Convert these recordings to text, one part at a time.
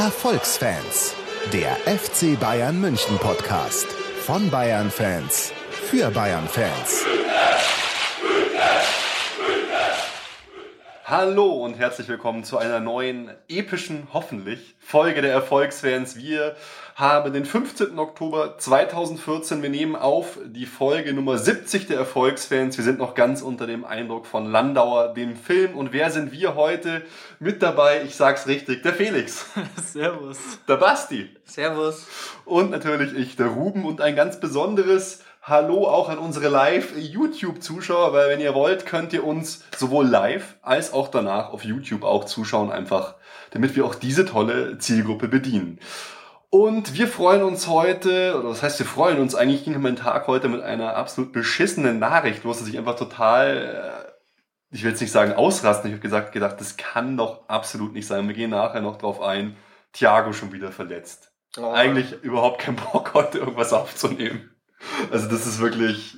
Erfolgsfans, der FC Bayern München Podcast von Bayern-Fans für Bayern-Fans. Hallo und herzlich willkommen zu einer neuen, epischen, hoffentlich, Folge der Erfolgsfans. Wir haben den 15. Oktober 2014. Wir nehmen auf die Folge Nummer 70 der Erfolgsfans. Wir sind noch ganz unter dem Eindruck von Landauer, dem Film. Und wer sind wir heute mit dabei? Ich sag's richtig, der Felix. Servus. Der Basti. Servus. Und natürlich ich, der Ruben. Und ein ganz besonderes Hallo auch an unsere Live-YouTube-Zuschauer, weil wenn ihr wollt, könnt ihr uns sowohl live als auch danach auf YouTube auch zuschauen, einfach damit wir auch diese tolle Zielgruppe bedienen. Und wir freuen uns heute, oder was heißt wir freuen uns, eigentlich ging mein Tag heute mit einer absolut beschissenen Nachricht los, dass ich einfach total, ich will jetzt nicht sagen ausrasten, ich habe gedacht, das kann doch absolut nicht sein. Wir gehen nachher noch drauf ein, Thiago schon wieder verletzt. Oh. Eigentlich überhaupt keinen Bock, heute irgendwas aufzunehmen. Also das ist wirklich...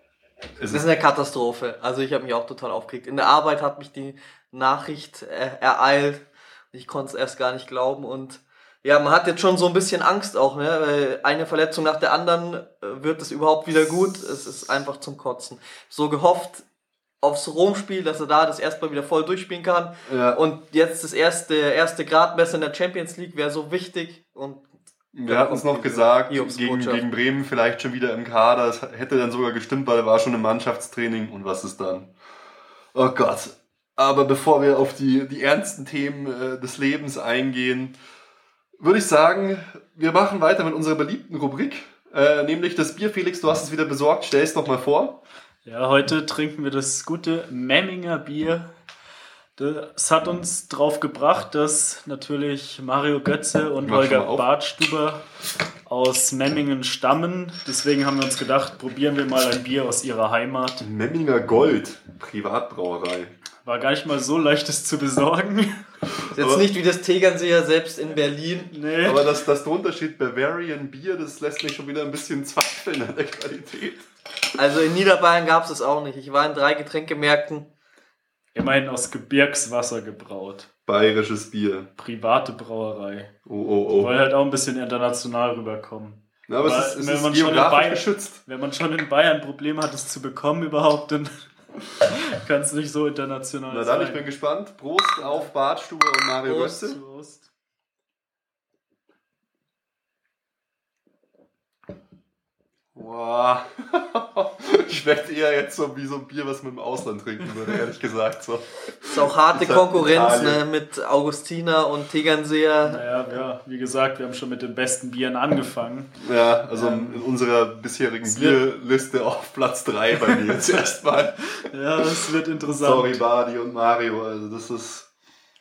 Es ist eine Katastrophe. Also ich habe mich auch total aufgeregt. In der Arbeit hat mich die Nachricht ereilt. Ich konnte es erst gar nicht glauben. Und ja, man hat jetzt schon so ein bisschen Angst auch, ne? Weil eine Verletzung nach der anderen, wird es überhaupt wieder gut? Es ist einfach zum Kotzen. So gehofft aufs Rom-Spiel, dass er da das erstmal wieder voll durchspielen kann. Ja. Und jetzt das erste Gradmesser in der Champions League wäre so wichtig. Und wir hatten es noch gesagt, gegen Bremen vielleicht schon wieder im Kader. Das hätte dann sogar gestimmt, weil er war schon im Mannschaftstraining. Und was ist dann? Oh Gott. Aber bevor wir auf die ernsten Themen des Lebens eingehen, würde ich sagen, wir machen weiter mit unserer beliebten Rubrik. Nämlich das Bier. Felix, du hast es wieder besorgt. Stell es doch mal vor. Ja, heute trinken wir das gute Memminger Bier. Das hat uns drauf gebracht, dass natürlich Mario Götze und Holger Badstuber aus Memmingen stammen. Deswegen haben wir uns gedacht, probieren wir mal ein Bier aus ihrer Heimat. Memminger Gold, Privatbrauerei. War gar nicht mal so leicht, das zu besorgen. Ist jetzt nicht wie das Tegernseer selbst in Berlin. Nee. Aber das drunter steht Bavarian Bier, das lässt mich schon wieder ein bisschen zweifeln an der Qualität. Also in Niederbayern gab es das auch nicht. Ich war in 3 Getränkemärkten. Immerhin aus Gebirgswasser gebraut. Bayerisches Bier. Private Brauerei. Oh. Die wollen halt auch ein bisschen international rüberkommen. Ja, aber es ist geografisch geschützt. Wenn man schon in Bayern Probleme hat, es zu bekommen überhaupt, dann kann es nicht so international sein. Na dann, ich bin gespannt. Prost auf Badstube und Mario Götze. Prost. Wow. Schmeckt eher jetzt so wie so ein Bier, was man im Ausland trinken würde, ehrlich gesagt. So. Ist auch harte Konkurrenz, ne, mit Augustiner und Tegernseher. Naja, ja, wie gesagt, wir haben schon mit den besten Bieren angefangen. Ja, also in unserer bisherigen Bierliste auf Platz 3 bei mir jetzt erstmal. Ja, es wird interessant. Sorry, Badi und Mario, also das ist...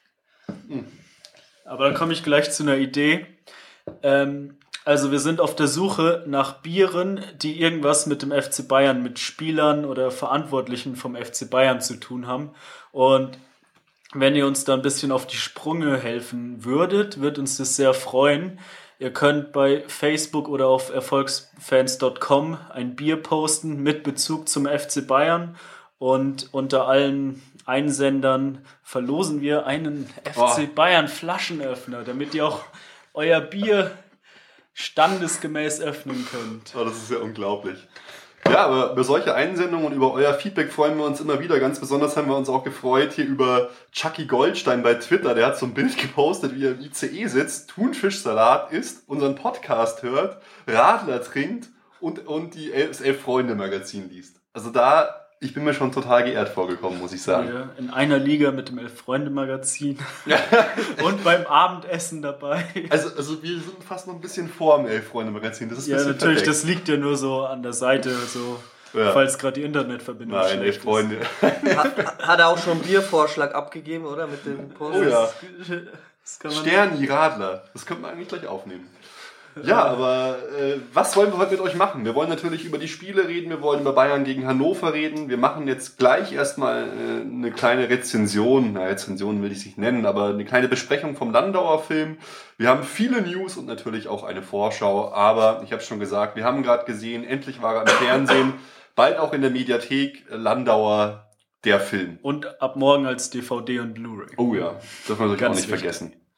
Aber dann komme ich gleich zu einer Idee. Also wir sind auf der Suche nach Bieren, die irgendwas mit dem FC Bayern, mit Spielern oder Verantwortlichen vom FC Bayern zu tun haben. Und wenn ihr uns da ein bisschen auf die Sprünge helfen würdet, wird uns das sehr freuen. Ihr könnt bei Facebook oder auf erfolgsfans.com ein Bier posten mit Bezug zum FC Bayern. Und unter allen Einsendern verlosen wir einen FC Bayern Flaschenöffner, damit ihr auch euer Bier standesgemäß öffnen könnt. Oh, das ist ja unglaublich. Ja, aber über solche Einsendungen und über euer Feedback freuen wir uns immer wieder. Ganz besonders haben wir uns auch gefreut hier über Chucky Goldstein bei Twitter. Der hat so ein Bild gepostet, wie er im ICE sitzt, Thunfischsalat isst, unseren Podcast hört, Radler trinkt und das Elf-Freunde-Magazin liest. Also ich bin mir schon total geehrt vorgekommen, muss ich sagen. Ja, in einer Liga mit dem Elf-Freunde-Magazin und beim Abendessen dabei. Also wir sind fast noch ein bisschen vor dem Elf-Freunde-Magazin. Das ist ein bisschen natürlich, verdeckt. Das liegt ja nur so an der Seite, so, falls gerade die Internetverbindung schlecht ist. Nein, Elf-Freunde. Hat er auch schon einen Biervorschlag abgegeben, oder? Mit dem Post? Oh ja. Sterni Radler. Das könnte man eigentlich gleich aufnehmen. Ja, aber was wollen wir heute mit euch machen? Wir wollen natürlich über die Spiele reden, wir wollen über Bayern gegen Hannover reden. Wir machen jetzt gleich erstmal eine kleine Rezension. Rezension will ich es nicht nennen, aber eine kleine Besprechung vom Landauer Film. Wir haben viele News und natürlich auch eine Vorschau. Aber ich habe es schon gesagt, wir haben gerade gesehen, endlich war er im Fernsehen, bald auch in der Mediathek, Landauer, der Film. Und ab morgen als DVD und Blu-ray. Oh ja, darf man natürlich auch nicht vergessen.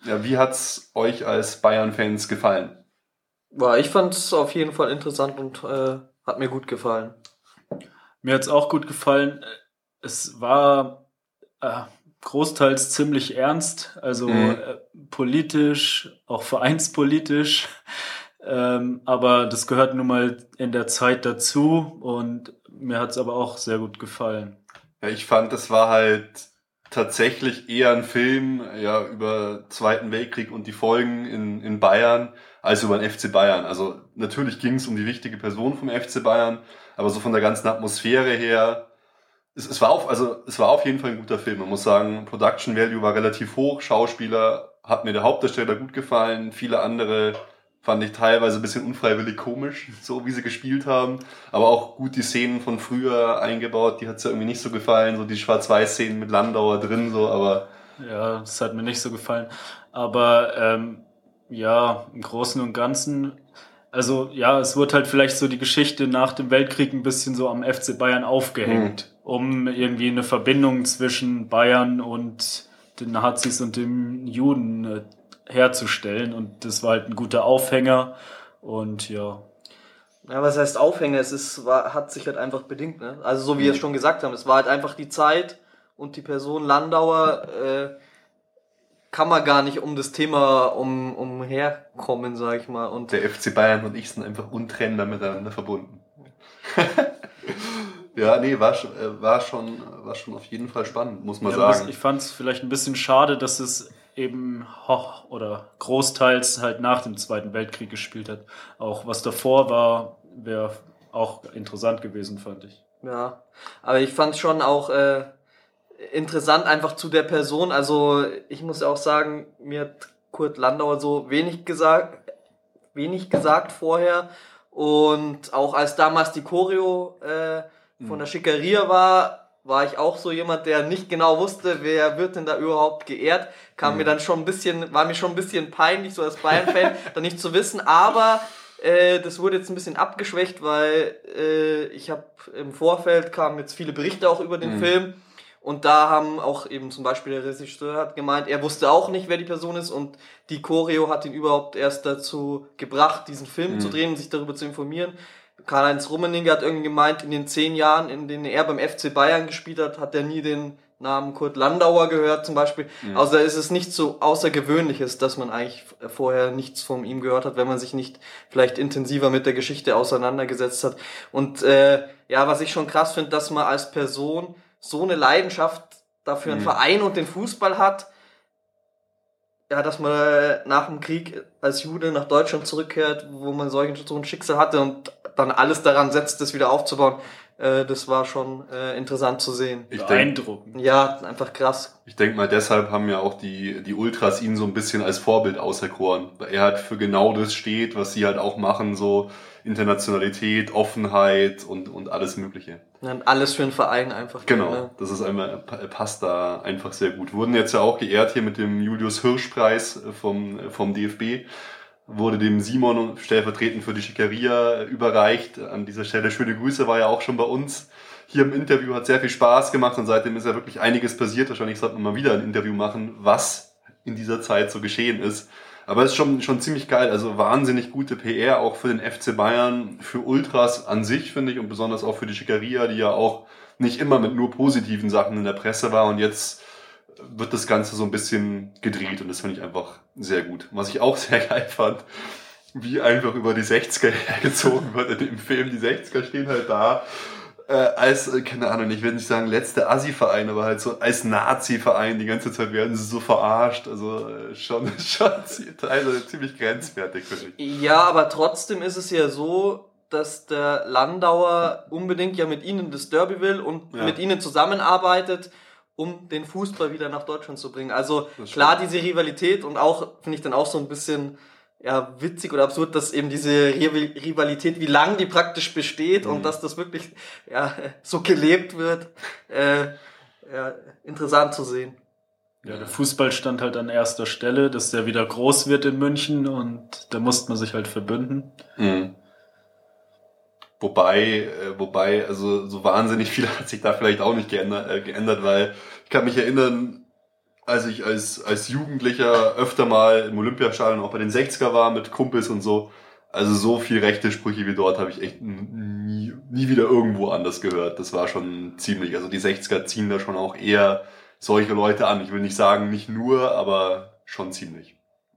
Ja, wie hat's euch als Bayern-Fans gefallen? Ich fand es auf jeden Fall interessant und hat mir gut gefallen. Mir hat's auch gut gefallen. Es war großteils ziemlich ernst, also politisch, auch vereinspolitisch. Aber das gehört nun mal in der Zeit dazu und mir hat's aber auch sehr gut gefallen. Ja, ich fand, das war halt tatsächlich eher ein Film ja, über Zweiten Weltkrieg und die Folgen in Bayern als über den FC Bayern. Also natürlich ging es um die wichtige Person vom FC Bayern, aber so von der ganzen Atmosphäre her, es war auf jeden Fall ein guter Film. Man muss sagen, Production Value war relativ hoch, Schauspieler hat mir der Hauptdarsteller gut gefallen, viele andere fand ich teilweise ein bisschen unfreiwillig komisch, so wie sie gespielt haben. Aber auch gut die Szenen von früher eingebaut, die hat's ja irgendwie nicht so gefallen, so die Schwarz-Weiß-Szenen mit Landauer drin, so, aber... Ja, das hat mir nicht so gefallen. Aber ja, im Großen und Ganzen, also ja, es wird halt vielleicht so die Geschichte nach dem Weltkrieg ein bisschen so am FC Bayern aufgehängt, um irgendwie eine Verbindung zwischen Bayern und den Nazis und den Juden herzustellen. Und das war halt ein guter Aufhänger. Und ja. Ja, was heißt Aufhänger? Hat sich halt einfach bedingt, ne? Also so wie wir es schon gesagt haben, es war halt einfach die Zeit und die Person Landauer kann man gar nicht um das Thema umherkommen, sag ich mal. Und der FC Bayern und ich sind einfach untrennbar miteinander verbunden. Ja, nee, war schon auf jeden Fall spannend, muss man sagen. Ich fand es vielleicht ein bisschen schade, dass es eben oder großteils halt nach dem Zweiten Weltkrieg gespielt hat. Auch was davor war, wäre auch interessant gewesen, fand ich. Ja, aber ich fand es schon auch interessant einfach zu der Person. Also ich muss auch sagen, mir hat Kurt Landauer so wenig gesagt vorher. Und auch als damals die Choreo von der Schickeria war ich auch so jemand, der nicht genau wusste, wer wird denn da überhaupt geehrt. War mir schon ein bisschen peinlich, so als Bayern-Fan, da nicht zu wissen, aber das wurde jetzt ein bisschen abgeschwächt, weil ich habe im Vorfeld kamen jetzt viele Berichte auch über den Film und da haben auch eben zum Beispiel der Regisseur hat gemeint, er wusste auch nicht, wer die Person ist und die Choreo hat ihn überhaupt erst dazu gebracht, diesen Film zu drehen und sich darüber zu informieren. Karl-Heinz Rummenigge hat irgendwie gemeint, in den 10 Jahren, in denen er beim FC Bayern gespielt hat, hat er nie den Namen Kurt Landauer gehört zum Beispiel. Also ist es nichts so Außergewöhnliches, dass man eigentlich vorher nichts von ihm gehört hat, wenn man sich nicht vielleicht intensiver mit der Geschichte auseinandergesetzt hat. Und ja, was ich schon krass finde, dass man als Person so eine Leidenschaft dafür einen Verein und den Fußball hat, ja, dass man nach dem Krieg als Jude nach Deutschland zurückkehrt, wo man so ein Schicksal hatte und dann alles daran setzt, das wieder aufzubauen. Das war schon interessant zu sehen. Beeindruckend. Ja, einfach krass. Ich denke mal, deshalb haben ja auch die Ultras ihn so ein bisschen als Vorbild auserkoren. Weil er halt für genau das steht, was sie halt auch machen, so Internationalität, Offenheit und alles Mögliche. Ja, alles für einen Verein einfach. Genau, ne? das ist passt da einfach sehr gut. Wurden jetzt ja auch geehrt hier mit dem Julius-Hirsch-Preis vom DFB. Wurde dem Simon stellvertretend für die Schickeria überreicht. An dieser Stelle schöne Grüße, war ja auch schon bei uns hier im Interview, hat sehr viel Spaß gemacht und seitdem ist ja wirklich einiges passiert. Wahrscheinlich sollten wir mal wieder ein Interview machen, was in dieser Zeit so geschehen ist. Aber es ist schon ziemlich geil, also wahnsinnig gute PR auch für den FC Bayern, für Ultras an sich, finde ich, und besonders auch für die Schickeria, die ja auch nicht immer mit nur positiven Sachen in der Presse war und jetzt wird das Ganze so ein bisschen gedreht und das finde ich einfach sehr gut. Was ich auch sehr geil fand, wie einfach über die 60er hergezogen wird in dem Film. Die 60er stehen halt da als, keine Ahnung, ich will nicht sagen letzte Assi-Verein, aber halt so als Nazi-Verein. Die ganze Zeit werden sie so verarscht. Also schon teilweise ziemlich grenzwertig, finde ich. Ja, aber trotzdem ist es ja so, dass der Landauer unbedingt ja mit ihnen das Derby will und mit ihnen zusammenarbeitet, um den Fußball wieder nach Deutschland zu bringen. Also klar, diese Rivalität und auch, finde ich dann auch so ein bisschen ja, witzig oder absurd, dass eben diese Rivalität, wie lang die praktisch besteht und dass das wirklich ja, so gelebt wird, ja, interessant zu sehen. Ja, der Fußball stand halt an erster Stelle, dass der wieder groß wird in München und da musste man sich halt verbünden. Wobei, also so wahnsinnig viel hat sich da vielleicht auch nicht geändert, weil ich kann mich erinnern, als ich als Jugendlicher öfter mal im Olympiastadion auch bei den 60er war mit Kumpels und so. Also so viel rechte Sprüche wie dort habe ich echt nie wieder irgendwo anders gehört. Das war schon ziemlich, also die 60er ziehen da schon auch eher solche Leute an. Ich will nicht sagen, nicht nur, aber schon ziemlich.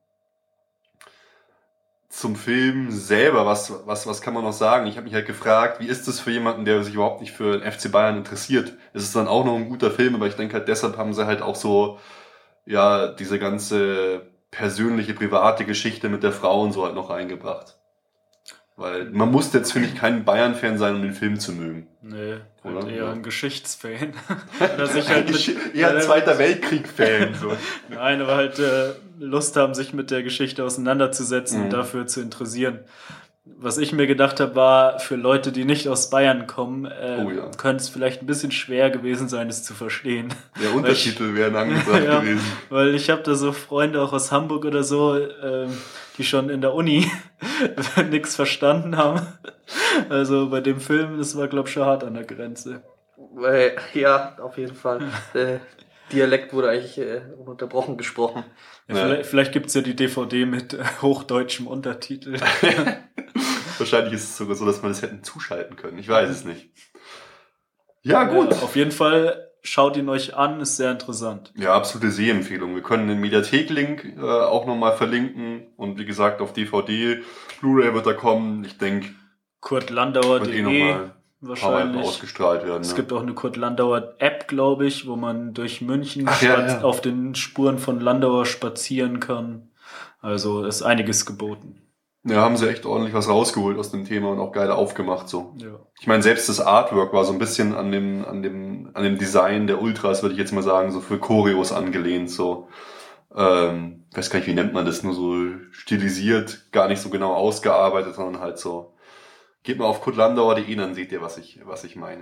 Zum Film selber, was kann man noch sagen? Ich habe mich halt gefragt, wie ist das für jemanden, der sich überhaupt nicht für den FC Bayern interessiert? Ist es dann auch noch ein guter Film, aber ich denke halt, deshalb haben sie halt auch so, ja, diese ganze persönliche, private Geschichte mit der Frau und so halt noch reingebracht. Weil man muss jetzt, finde ich, kein Bayern-Fan sein, um den Film zu mögen. Nee, halt Oder? eher ein Geschichtsfan. Oder sich halt eher ein Zweiter Weltkrieg-Fan. So. Nein, aber halt Lust haben, sich mit der Geschichte auseinanderzusetzen und dafür zu interessieren. Was ich mir gedacht habe, war, für Leute, die nicht aus Bayern kommen, könnte es vielleicht ein bisschen schwer gewesen sein, es zu verstehen. Ja, Untertitel wären angebracht gewesen. Weil ich habe da so Freunde auch aus Hamburg oder so, die schon in der Uni nichts verstanden haben. Also bei dem Film, das war, glaube ich, schon hart an der Grenze. Ja, auf jeden Fall. Dialekt wurde eigentlich ununterbrochen gesprochen. Ja, vielleicht gibt es ja die DVD mit hochdeutschem Untertitel. Wahrscheinlich ist es sogar so, dass man das hätten zuschalten können. Ich weiß es nicht. Ja, gut. Auf jeden Fall schaut ihn euch an, ist sehr interessant. Ja, absolute Sehempfehlung. Wir können den Mediathek-Link auch nochmal verlinken. Und wie gesagt, auf DVD, Blu-ray wird da kommen. Ich denke, kurtlandauer.de nochmal wahrscheinlich ausgestrahlt werden. Es gibt auch eine Kurt Landauer App, glaube ich, wo man durch München auf den Spuren von Landauer spazieren kann. Also ist einiges geboten. Ja, haben sie echt ordentlich was rausgeholt aus dem Thema und auch geil aufgemacht so. Ja. Ich meine, selbst das Artwork war so ein bisschen an dem Design der Ultras, würde ich jetzt mal sagen, so für Choreos angelehnt, so. Weiß gar nicht, wie nennt man das, nur so stilisiert, gar nicht so genau ausgearbeitet, sondern halt so. Geht mal auf kurtlandauer.de, dann seht ihr, was ich meine.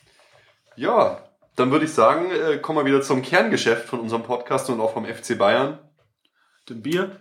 Ja, dann würde ich sagen, kommen wir wieder zum Kerngeschäft von unserem Podcast und auch vom FC Bayern. Dem Bier?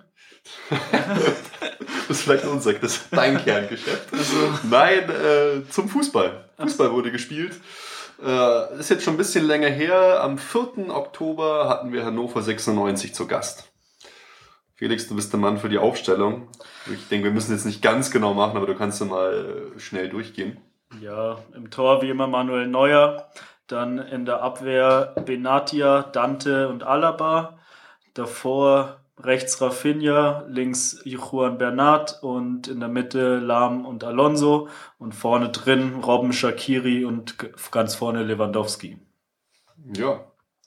Das ist vielleicht unser, das ist dein Kerngeschäft. Also. Nein, zum Fußball. Fußball wurde gespielt. Ist jetzt schon ein bisschen länger her. Am 4. Oktober hatten wir Hannover 96 zu Gast. Felix, du bist der Mann für die Aufstellung. Ich denke, wir müssen jetzt nicht ganz genau machen, aber du kannst ja mal schnell durchgehen. Ja, im Tor wie immer Manuel Neuer. Dann in der Abwehr Benatia, Dante und Alaba. Davor rechts Rafinha, links Juan Bernat und in der Mitte Lahm und Alonso und vorne drin Robben, Shaqiri und ganz vorne Lewandowski. Ja.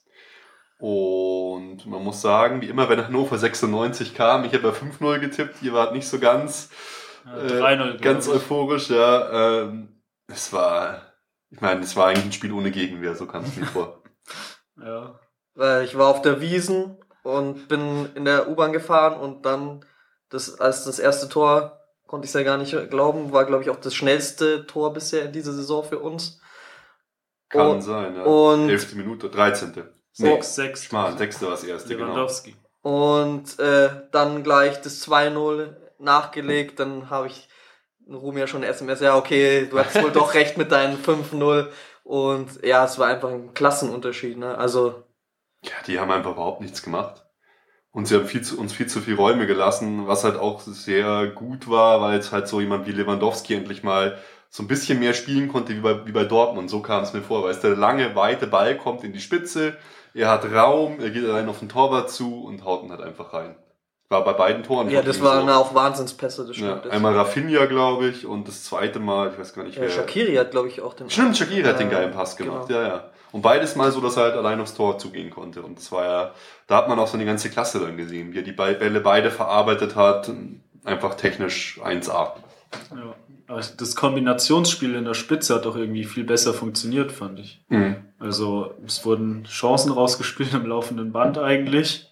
Und man muss sagen, wie immer, wenn Hannover 96 kam, ich habe ja 5-0 getippt, ihr wart nicht so ganz 3-0, ganz euphorisch, ja. Es war eigentlich ein Spiel ohne Gegenwehr, so kam es mir vor. Ja. Ich war auf der Wiesn und bin in der U-Bahn gefahren und dann, als das erste Tor, konnte ich es ja gar nicht glauben, war, glaube ich, auch das schnellste Tor bisher in dieser Saison für uns. Kann sein, ja. Und 11. Minute, 13. Nee, 6. Schmal, 6. war das erste, Lewandowski. Genau. Und dann gleich das 2-0 nachgelegt, dann habe ich Ruhm ja schon eine SMS, ja okay, du hattest wohl doch recht mit deinen 5-0 und ja, es war einfach ein Klassenunterschied, ne? Also ja, die haben einfach überhaupt nichts gemacht. Und sie haben uns viel zu viel Räume gelassen, was halt auch sehr gut war, weil jetzt halt so jemand wie Lewandowski endlich mal so ein bisschen mehr spielen konnte wie bei Dortmund. So kam es mir vor, weil es der lange, weite Ball kommt in die Spitze, er hat Raum, er geht allein auf den Torwart zu und haut ihn halt einfach rein. War bei beiden Toren. Ja, das waren auch Wahnsinnspässe, das stimmt. Ja, einmal Rafinha, glaube ich, und das zweite Mal, ich weiß gar nicht wer. Shaqiri hat, glaube ich, auch den... Stimmt, Shaqiri hat den geilen Pass gemacht, genau. Ja. Und beides mal so, dass er halt allein aufs Tor zugehen konnte. Und das war ja, da hat man auch so eine ganze Klasse dann gesehen, wie er die Bälle beide verarbeitet hat. Einfach technisch 1A. Ja, aber das Kombinationsspiel in der Spitze hat doch irgendwie viel besser funktioniert, fand ich. Mhm. Also es wurden Chancen rausgespielt im laufenden Band eigentlich.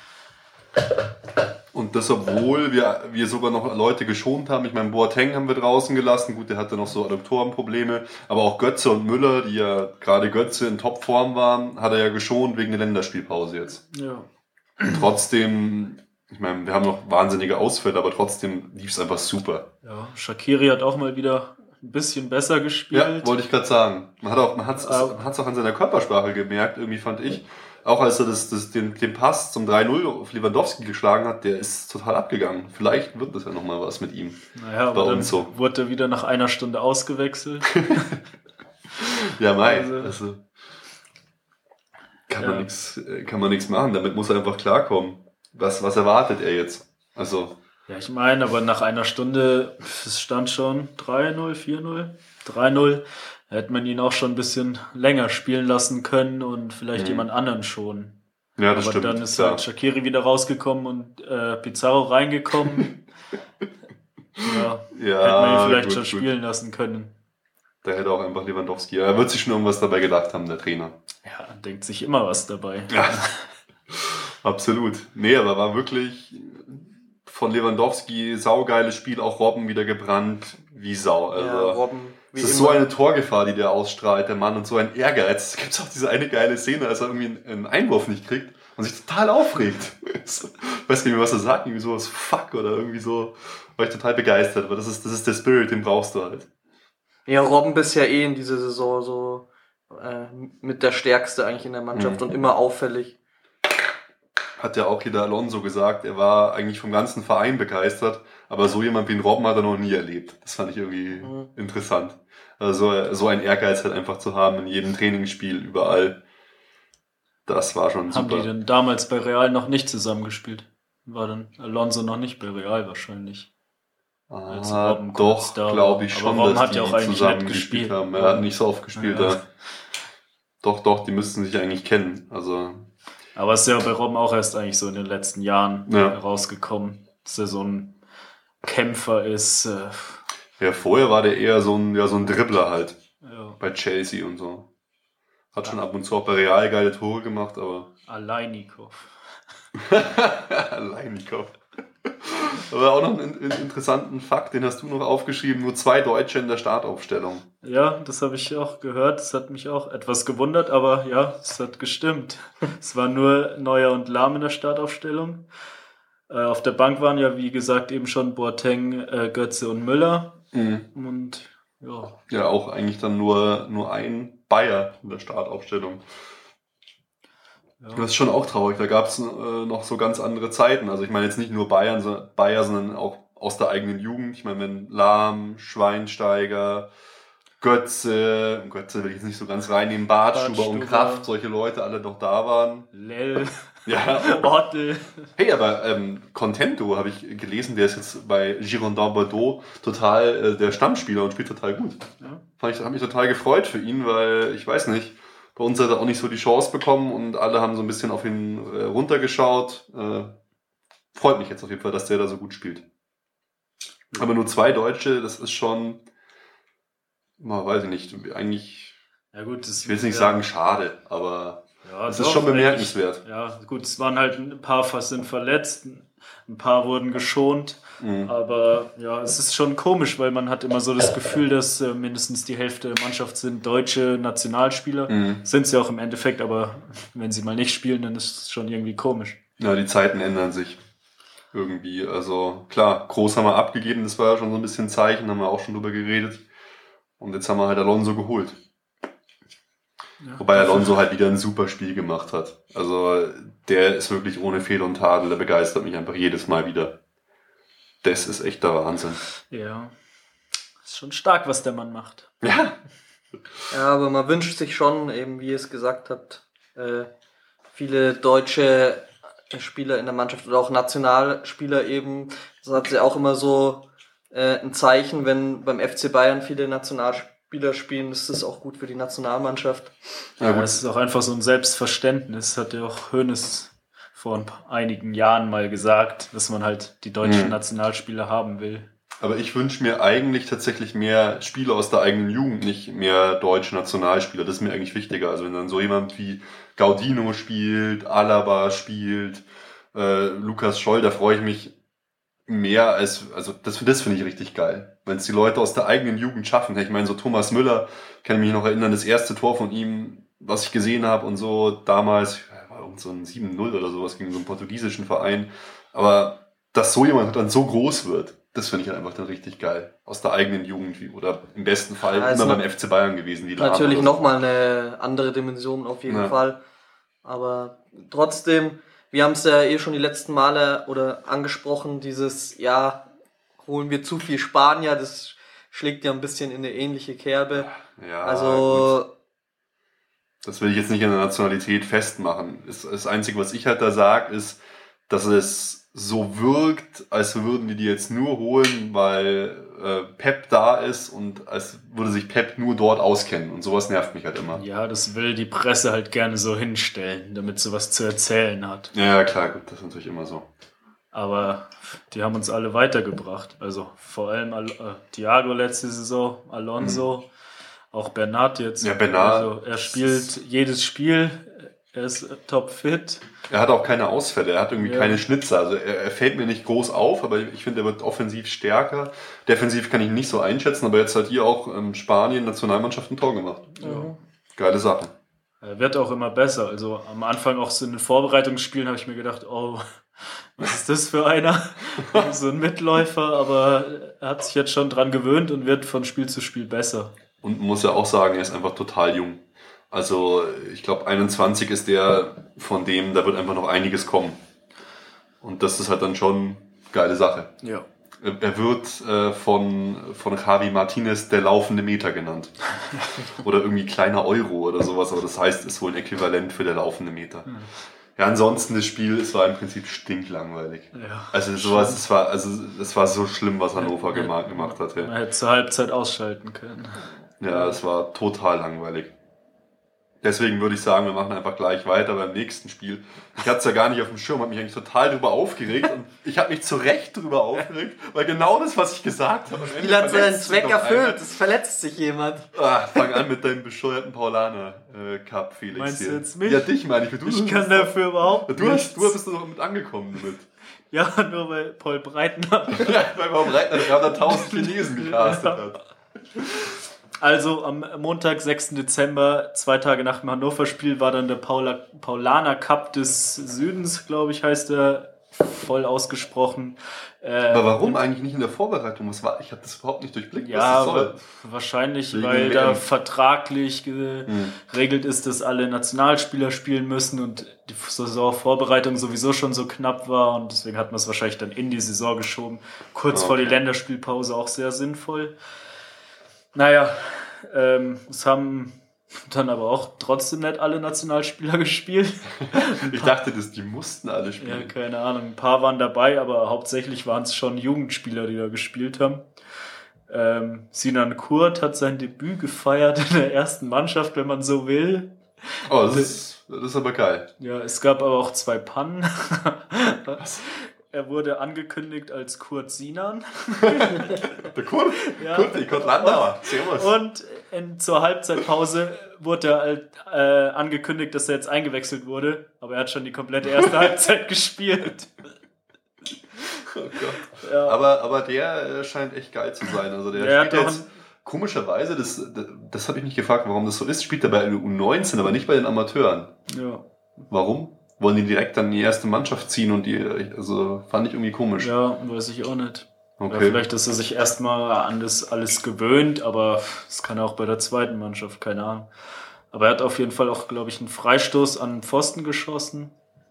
Und das, obwohl wir sogar noch Leute geschont haben. Ich meine, Boateng haben wir draußen gelassen. Gut, der hatte noch so Adduktorenprobleme. Aber auch Götze und Müller, die ja gerade Götze in Topform waren, hat er ja geschont wegen der Länderspielpause jetzt. Ja. Und trotzdem, ich meine, wir haben noch wahnsinnige Ausfälle, aber trotzdem lief es einfach super. Ja, Shaqiri hat auch mal wieder ein bisschen besser gespielt. Ja, wollte ich gerade sagen. Man hat es auch an seiner Körpersprache gemerkt, irgendwie fand ich. auch als er den Pass zum 3-0 auf Lewandowski geschlagen hat, der ist total abgegangen. Vielleicht wird das ja nochmal was mit ihm. Naja, aber dann wurde er wieder nach einer Stunde ausgewechselt. Ja, also kann man nichts machen. Damit muss er einfach klarkommen. Was erwartet er jetzt? Also. Ja, ich meine, aber nach einer Stunde, es stand schon 3-0, 4-0, 3-0. Da hätte man ihn auch schon ein bisschen länger spielen lassen können und vielleicht jemand anderen schon. Ja, das stimmt. Aber dann ist halt Shaqiri wieder rausgekommen und Pizarro reingekommen. Hätte man ihn vielleicht schon spielen lassen können. Da hätte auch einfach Lewandowski. Er wird sich schon irgendwas dabei gedacht haben, der Trainer. Ja, denkt sich immer was dabei. Ja, absolut. Nee, aber war wirklich von Lewandowski saugeiles Spiel, auch Robben wieder gebrannt wie Sau. Also, ja, Robben. Es ist so eine Torgefahr, die der ausstrahlt, der Mann, und so ein Ehrgeiz. Es gibt auch diese eine geile Szene, als er irgendwie einen Einwurf nicht kriegt und sich total aufregt. Ich weiß nicht mehr, was er sagt, irgendwie sowas Fuck oder irgendwie so. War ich total begeistert, aber das ist der Spirit, den brauchst du halt. Ja, Robben bisher in dieser Saison so mit der Stärkste eigentlich in der Mannschaft und immer auffällig. Hat ja auch jeder Alonso gesagt, er war eigentlich vom ganzen Verein begeistert, aber so jemand wie ein Robben hat er noch nie erlebt. Das fand ich irgendwie interessant. Also so ein Ehrgeiz halt einfach zu haben in jedem Trainingsspiel, überall. Das war schon super. Haben die denn damals bei Real noch nicht zusammengespielt? War dann Alonso noch nicht bei Real wahrscheinlich? Doch, glaube ich schon, Robben dass hat die ja auch eigentlich zusammen gespielt haben. Er hat nicht so oft gespielt. Ja. Doch, die müssten sich eigentlich kennen. Also. Aber es ist ja bei Robben auch erst eigentlich so in den letzten Jahren herausgekommen, dass er so ein Kämpfer ist. Ja, vorher war der eher so ein Dribbler halt. Ja. Bei Chelsea und so. Hat schon ab und zu auch bei Real geile Tore gemacht, aber. Alleinikov. Alleinikov. Aber auch noch einen interessanten Fakt, den hast du noch aufgeschrieben, nur 2 Deutsche in der Startaufstellung. Ja, das habe ich auch gehört, das hat mich auch etwas gewundert, aber ja, es hat gestimmt. Es waren nur Neuer und Lahm in der Startaufstellung. Auf der Bank waren ja, wie gesagt, eben schon Boateng, Götze und Müller. Und ja. Ja, auch eigentlich dann nur ein Bayer in der Startaufstellung. Ja. Das ist schon auch traurig, da gab es noch so ganz andere Zeiten. Also ich meine jetzt nicht nur Bayer, sondern auch aus der eigenen Jugend. Ich meine, wenn Lahm, Schweinsteiger, Götze will ich jetzt nicht so ganz reinnehmen, Bartstuber und Kraft, solche Leute alle doch da waren. Lell. Ja. Ortel. Hey, aber Contento habe ich gelesen, der ist jetzt bei Girondin Bordeaux total der Stammspieler und spielt total gut. Ja. Hat mich total gefreut für ihn, weil ich weiß nicht, bei uns hat er auch nicht so die Chance bekommen und alle haben so ein bisschen auf ihn runtergeschaut. Freut mich jetzt auf jeden Fall, dass der da so gut spielt. Aber nur 2 Deutsche, das ist schon, weiß ich nicht, eigentlich, ja gut, ich will jetzt nicht sagen schade, aber ja, es ist schon bemerkenswert. Ja, gut, es waren halt ein paar sind verletzt, ein paar wurden geschont, aber ja, es ist schon komisch, weil man hat immer so das Gefühl, dass mindestens die Hälfte der Mannschaft sind deutsche Nationalspieler. Sind sie auch im Endeffekt, aber wenn sie mal nicht spielen, dann ist es schon irgendwie komisch. Ja, die Zeiten ändern sich irgendwie. Also klar, Groß haben wir abgegeben, das war ja schon so ein bisschen ein Zeichen, haben wir auch schon drüber geredet. Und jetzt haben wir halt Alonso geholt. Ja, wobei Alonso halt wieder ein super Spiel gemacht hat. Also der ist wirklich ohne Fehler und Tadel, der begeistert mich einfach jedes Mal wieder. Das ist echt der Wahnsinn. Ja, ist schon stark, was der Mann macht. Ja. Ja, aber man wünscht sich schon, eben wie ihr es gesagt habt, viele deutsche Spieler in der Mannschaft oder auch Nationalspieler eben. Das hat ja auch immer so ein Zeichen, wenn beim FC Bayern viele Nationalspieler spielen, ist das auch gut für die Nationalmannschaft. Ja, es ist auch einfach so ein Selbstverständnis, hat ja auch Hoeneß vor einigen Jahren mal gesagt, dass man halt die deutschen Nationalspieler haben will. Aber ich wünsche mir eigentlich tatsächlich mehr Spieler aus der eigenen Jugend, nicht mehr deutsche Nationalspieler. Das ist mir eigentlich wichtiger. Also wenn dann so jemand wie Gaudino spielt, Alaba spielt, Lukas Scholl, da freue ich mich mehr als, also das finde ich richtig geil. Wenn es die Leute aus der eigenen Jugend schaffen. Ich meine, so Thomas Müller, kann mich noch erinnern, das erste Tor von ihm, was ich gesehen habe und so damals, war irgend so ein 7-0 oder sowas gegen so einen portugiesischen Verein. Aber dass so jemand dann so groß wird, das finde ich halt einfach dann richtig geil. Aus der eigenen Jugend oder im besten Fall immer beim FC Bayern gewesen. Die natürlich nochmal eine andere Dimension auf jeden Fall. Aber trotzdem, wir haben es ja eh schon die letzten Male oder angesprochen, dieses, ja, holen wir zu viel Spanier, das schlägt ja ein bisschen in eine ähnliche Kerbe. Ja, also gut. Das will ich jetzt nicht in der Nationalität festmachen. Das Einzige, was ich halt da sage, ist, dass es so wirkt, als würden die jetzt nur holen, weil Pep da ist und als würde sich Pep nur dort auskennen. Und sowas nervt mich halt immer. Ja, das will die Presse halt gerne so hinstellen, damit sie was zu erzählen hat. Ja, klar, gut, das ist natürlich immer so. Aber die haben uns alle weitergebracht. Also vor allem Thiago letzte Saison, Alonso, auch Bernat jetzt. Ja, Bernat. Also er spielt jedes Spiel, er ist topfit. Er hat auch keine Ausfälle, er hat irgendwie keine Schnitzer. Also er fällt mir nicht groß auf, aber ich finde, er wird offensiv stärker. Defensiv kann ich ihn nicht so einschätzen, aber jetzt hat hier auch Spanien Nationalmannschaft ein Tor gemacht. Ja. Geile Sache. Er wird auch immer besser. Also am Anfang auch so in den Vorbereitungsspielen habe ich mir gedacht, oh, was ist das für einer? So ein Mitläufer, aber er hat sich jetzt schon dran gewöhnt und wird von Spiel zu Spiel besser. Und man muss ja auch sagen, er ist einfach total jung. Also ich glaube 21 ist der, von dem, da wird einfach noch einiges kommen. Und das ist halt dann schon geile Sache. Ja. Er wird von Javi Martinez der laufende Meter genannt. Oder irgendwie kleiner Euro oder sowas, aber das heißt, ist wohl ein Äquivalent für der laufende Meter. Ja, ansonsten das Spiel, es war im Prinzip stinklangweilig. Ja, also sowas, es war so schlimm, was Hannover gemacht hat. Ja. Man hätte zur Halbzeit ausschalten können. Ja, es war total langweilig. Deswegen würde ich sagen, wir machen einfach gleich weiter beim nächsten Spiel. Ich hatte es ja gar nicht auf dem Schirm, habe mich eigentlich total drüber aufgeregt und ich habe mich zu Recht drüber aufgeregt, weil genau das, was ich gesagt habe. Das Spiel hat seinen Zweck erfüllt, es verletzt sich jemand. Fang an mit deinem bescheuerten Paulaner-Cup, Felix. Meinst hier. du jetzt mich? Ja, dich meine ich. Ich kann dafür überhaupt nichts. Du bist doch mit angekommen damit. Ja, nur weil Paul Breitner... weil Paul Breitner gerade 1000 Chinesen gecastet hat. Also am Montag, 6. Dezember, 2 Tage nach dem Hannover-Spiel, war dann der Paulaner Cup des Südens, glaube ich, heißt er, voll ausgesprochen. Aber warum eigentlich nicht in der Vorbereitung? Ich habe das überhaupt nicht durchblickt, ja, was das soll. Wahrscheinlich, weil da vertraglich geregelt ist, dass alle Nationalspieler spielen müssen und die Saisonvorbereitung sowieso schon so knapp war und deswegen hat man es wahrscheinlich dann in die Saison geschoben. Kurz vor die Länderspielpause, auch sehr sinnvoll. Naja, es haben dann aber auch trotzdem nicht alle Nationalspieler gespielt. Ich dachte, die mussten alle spielen. Ja, keine Ahnung. Ein paar waren dabei, aber hauptsächlich waren es schon Jugendspieler, die da gespielt haben. Sinan Kurt hat sein Debüt gefeiert in der ersten Mannschaft, wenn man so will. Oh, das ist aber geil. Ja, es gab aber auch 2 Pannen. Was? Er wurde angekündigt als Kurt Sinan. Der Kurt? Ja. Kurt Landauer. Servus. Und zur Halbzeitpause wurde angekündigt, dass er jetzt eingewechselt wurde. Aber er hat schon die komplette erste Halbzeit gespielt. Oh Gott. Ja. Aber der scheint echt geil zu sein. Also der spielt jetzt komischerweise, das habe ich mich gefragt, warum das so ist, spielt er bei U19, aber nicht bei den Amateuren. Ja. Warum? Wollen die direkt dann die erste Mannschaft ziehen und also fand ich irgendwie komisch. Ja, weiß ich auch nicht. Okay. Oder vielleicht, dass er sich erstmal an das alles gewöhnt, aber das kann er auch bei der zweiten Mannschaft, keine Ahnung. Aber er hat auf jeden Fall auch, glaube ich, einen Freistoß an den Pfosten geschossen.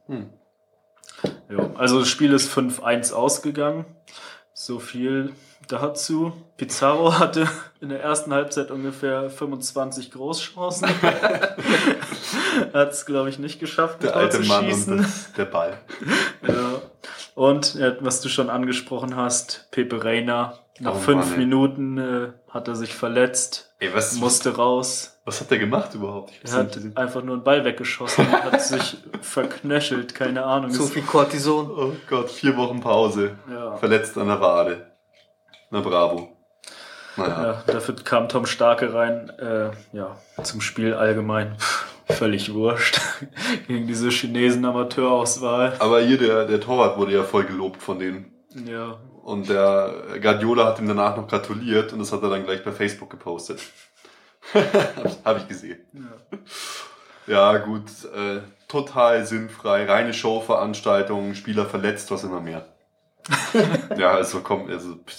Ja, also das Spiel ist 5-1 ausgegangen. So viel dazu. Pizarro hatte in der ersten Halbzeit ungefähr 25 Großchancen. Hat es, glaube ich, nicht geschafft, der alte Mann und der Ball. Ja. Und was du schon angesprochen hast, Pepe Reina. Nach 5 Minuten hat er sich verletzt, musste raus. Was hat der gemacht überhaupt? Er hat einfach nur einen Ball weggeschossen, hat sich verknöchelt, keine Ahnung. So viel Cortison. Oh Gott, 4 Wochen Pause. Ja. Verletzt an der Wade. Na bravo. Naja. Ja, dafür kam Tom Starke rein. Zum Spiel allgemein völlig wurscht. Gegen diese Chinesen Amateurauswahl. Aber hier der Torwart wurde ja voll gelobt von denen. Ja. Und der Guardiola hat ihm danach noch gratuliert und das hat er dann gleich bei Facebook gepostet. Hab ich gesehen. Ja gut, total sinnfrei, reine Showveranstaltung, Spieler verletzt, was immer mehr. Ja,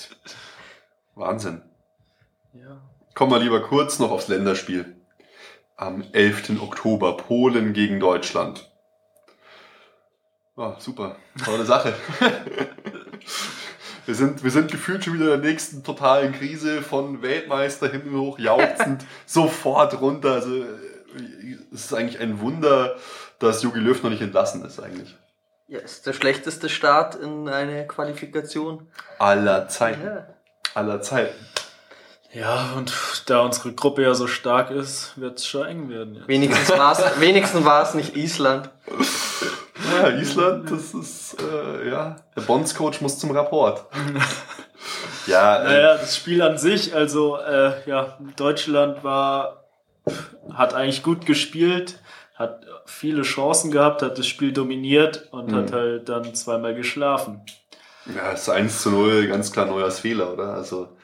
Wahnsinn. Ja. Kommen wir lieber kurz noch aufs Länderspiel. am 11. Oktober. Polen gegen Deutschland. Ah, super. Tolle Sache. Wir sind gefühlt schon wieder in der nächsten totalen Krise, von Weltmeister hin hoch, jauchzend, sofort runter. Also es ist eigentlich ein Wunder, dass Jogi Löw noch nicht entlassen ist eigentlich. Ja, ist der schlechteste Start in eine Qualifikation Aller Zeiten. Ja. Aller Zeiten. Ja, und da unsere Gruppe ja so stark ist, wird es schon eng werden. Jetzt. Wenigstens war es nicht Island. Ja, Island, das ist, ja, der Bondscoach muss zum Rapport. Ja, naja, das Spiel an sich, also, ja, Deutschland hat eigentlich gut gespielt, hat viele Chancen gehabt, hat das Spiel dominiert und hat halt dann zweimal geschlafen. Ja, es ist 1:0, ganz klar Neuers Fehler, oder? Also,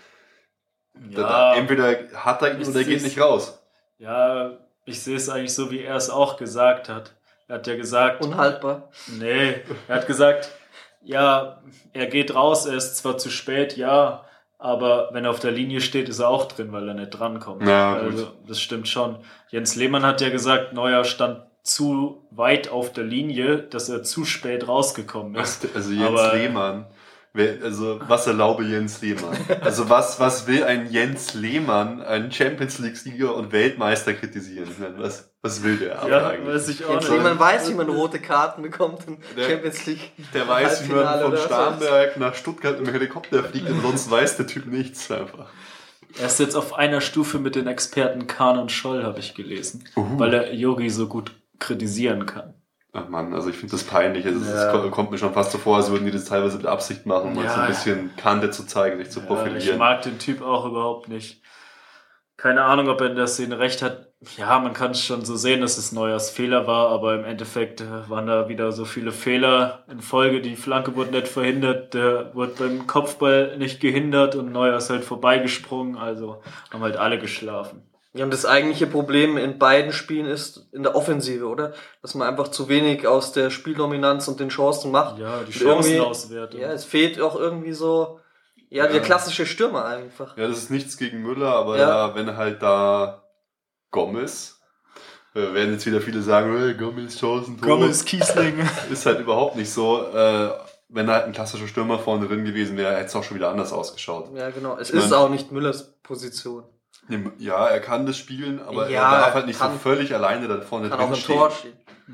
ja, entweder hat er ihn oder er geht nicht raus. Ja, ich sehe es eigentlich so, wie er es auch gesagt hat. Er hat ja gesagt... Unhaltbar. Nee, er hat gesagt, ja, er geht raus, er ist zwar zu spät, ja, aber wenn er auf der Linie steht, ist er auch drin, weil er nicht drankommt. Ja, also, das stimmt schon. Jens Lehmann hat ja gesagt, Neuer stand zu weit auf der Linie, dass er zu spät rausgekommen ist. Also Jens Lehmann, was erlaube Jens Lehmann? Also was will ein Jens Lehmann, einen Champions-League-Sieger und Weltmeister kritisieren? Was will der ja, eigentlich? weiß ich auch Jens nicht. Lehmann weiß, wie man rote Karten bekommt in Champions League. Der weiß, wie man Halbfinale von oder so. Starnberg nach Stuttgart im Helikopter fliegt, und sonst weiß der Typ nichts einfach. Er ist jetzt auf einer Stufe mit den Experten Kahn und Scholl, habe ich gelesen, weil er Jogi so gut kritisieren kann. Ach man, also ich finde das peinlich. Es kommt mir schon fast so vor, als würden die das teilweise mit Absicht machen, um so ein bisschen Kante zu zeigen, sich zu profilieren. Ich mag den Typ auch überhaupt nicht. Keine Ahnung, ob er in der Szene recht hat. Ja, man kann es schon so sehen, dass es Neuers Fehler war, aber im Endeffekt waren da wieder so viele Fehler in Folge. Die Flanke wurde nicht verhindert, der wurde beim Kopfball nicht gehindert und Neuer ist halt vorbeigesprungen, also haben halt alle geschlafen. Ja, und das eigentliche Problem in beiden Spielen ist in der Offensive, oder? Dass man einfach zu wenig aus der Spieldominanz und den Chancen macht. Ja, die Chancenauswertung. Ja, es fehlt auch irgendwie so, der klassische Stürmer einfach. Ja, das ist nichts gegen Müller, aber wenn halt da Gomez, werden jetzt wieder viele sagen, Gomez, Chancen, Gomez, Kiesling. Ist halt überhaupt nicht so. Wenn da halt ein klassischer Stürmer vorne drin gewesen wäre, hätte es auch schon wieder anders ausgeschaut. Ja, genau. Es ist auch nicht Müllers Position. Ja, er kann das spielen, aber er darf halt nicht so völlig alleine da vorne drin stehen. Kann auch im Tor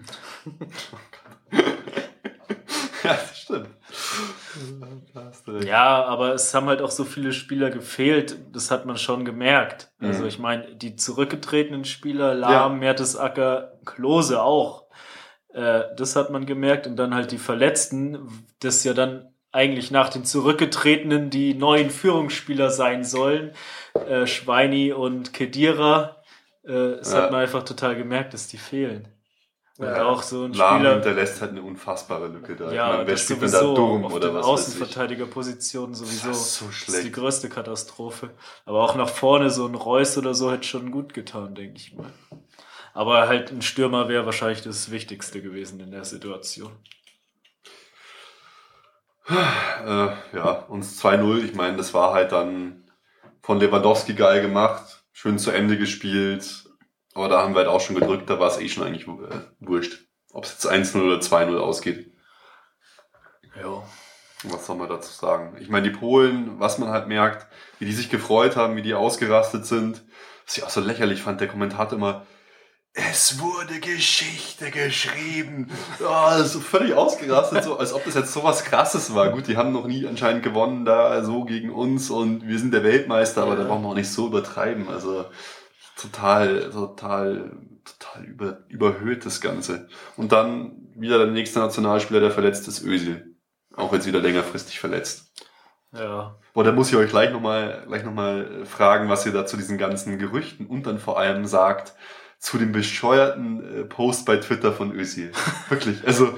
stehen. Ja, das stimmt. Ja, aber es haben halt auch so viele Spieler gefehlt, das hat man schon gemerkt. Also ich meine, die zurückgetretenen Spieler, Lahm, Mertesacker, Klose auch, das hat man gemerkt. Und dann halt die Verletzten, das ja dann eigentlich nach den Zurückgetretenen die neuen Führungsspieler sein sollen, Schweini und Kedira, das hat man einfach total gemerkt, dass die fehlen. Und auch so ein Lahm Spieler hinterlässt halt eine unfassbare Lücke da. Ja, ich meine, wer das spielt denn da dumm auf oder den was? Außenverteidigerpositionen sowieso. Das ist so Das ist schlecht. die größte Katastrophe. Aber auch nach vorne so ein Reus oder so hätte schon gut getan, denke ich mal. Aber halt ein Stürmer wäre wahrscheinlich das Wichtigste gewesen in der Situation. Ja, uns 2:0, ich meine, das war halt dann von Lewandowski geil gemacht, schön zu Ende gespielt, aber da haben wir halt auch schon gedrückt, da war es schon eigentlich wurscht, ob es jetzt 1:0 oder 2:0 ausgeht. Ja. Was soll man dazu sagen? Ich meine, die Polen, was man halt merkt, wie die sich gefreut haben, wie die ausgerastet sind, was ich auch so lächerlich fand, der Kommentator immer, es wurde Geschichte geschrieben. Ja, so völlig ausgerastet, so als ob das jetzt so was Krasses war. Gut, die haben noch nie anscheinend gewonnen da so gegen uns und wir sind der Weltmeister, aber da brauchen wir auch nicht so übertreiben. Also total überhöht das Ganze. Und dann wieder der nächste Nationalspieler, der verletzt ist, Özil. Auch jetzt wieder längerfristig verletzt. Ja. Boah, da muss ich euch gleich nochmal fragen, was ihr da zu diesen ganzen Gerüchten und dann vor allem sagt, zu dem bescheuerten Post bei Twitter von Özil. Wirklich. Also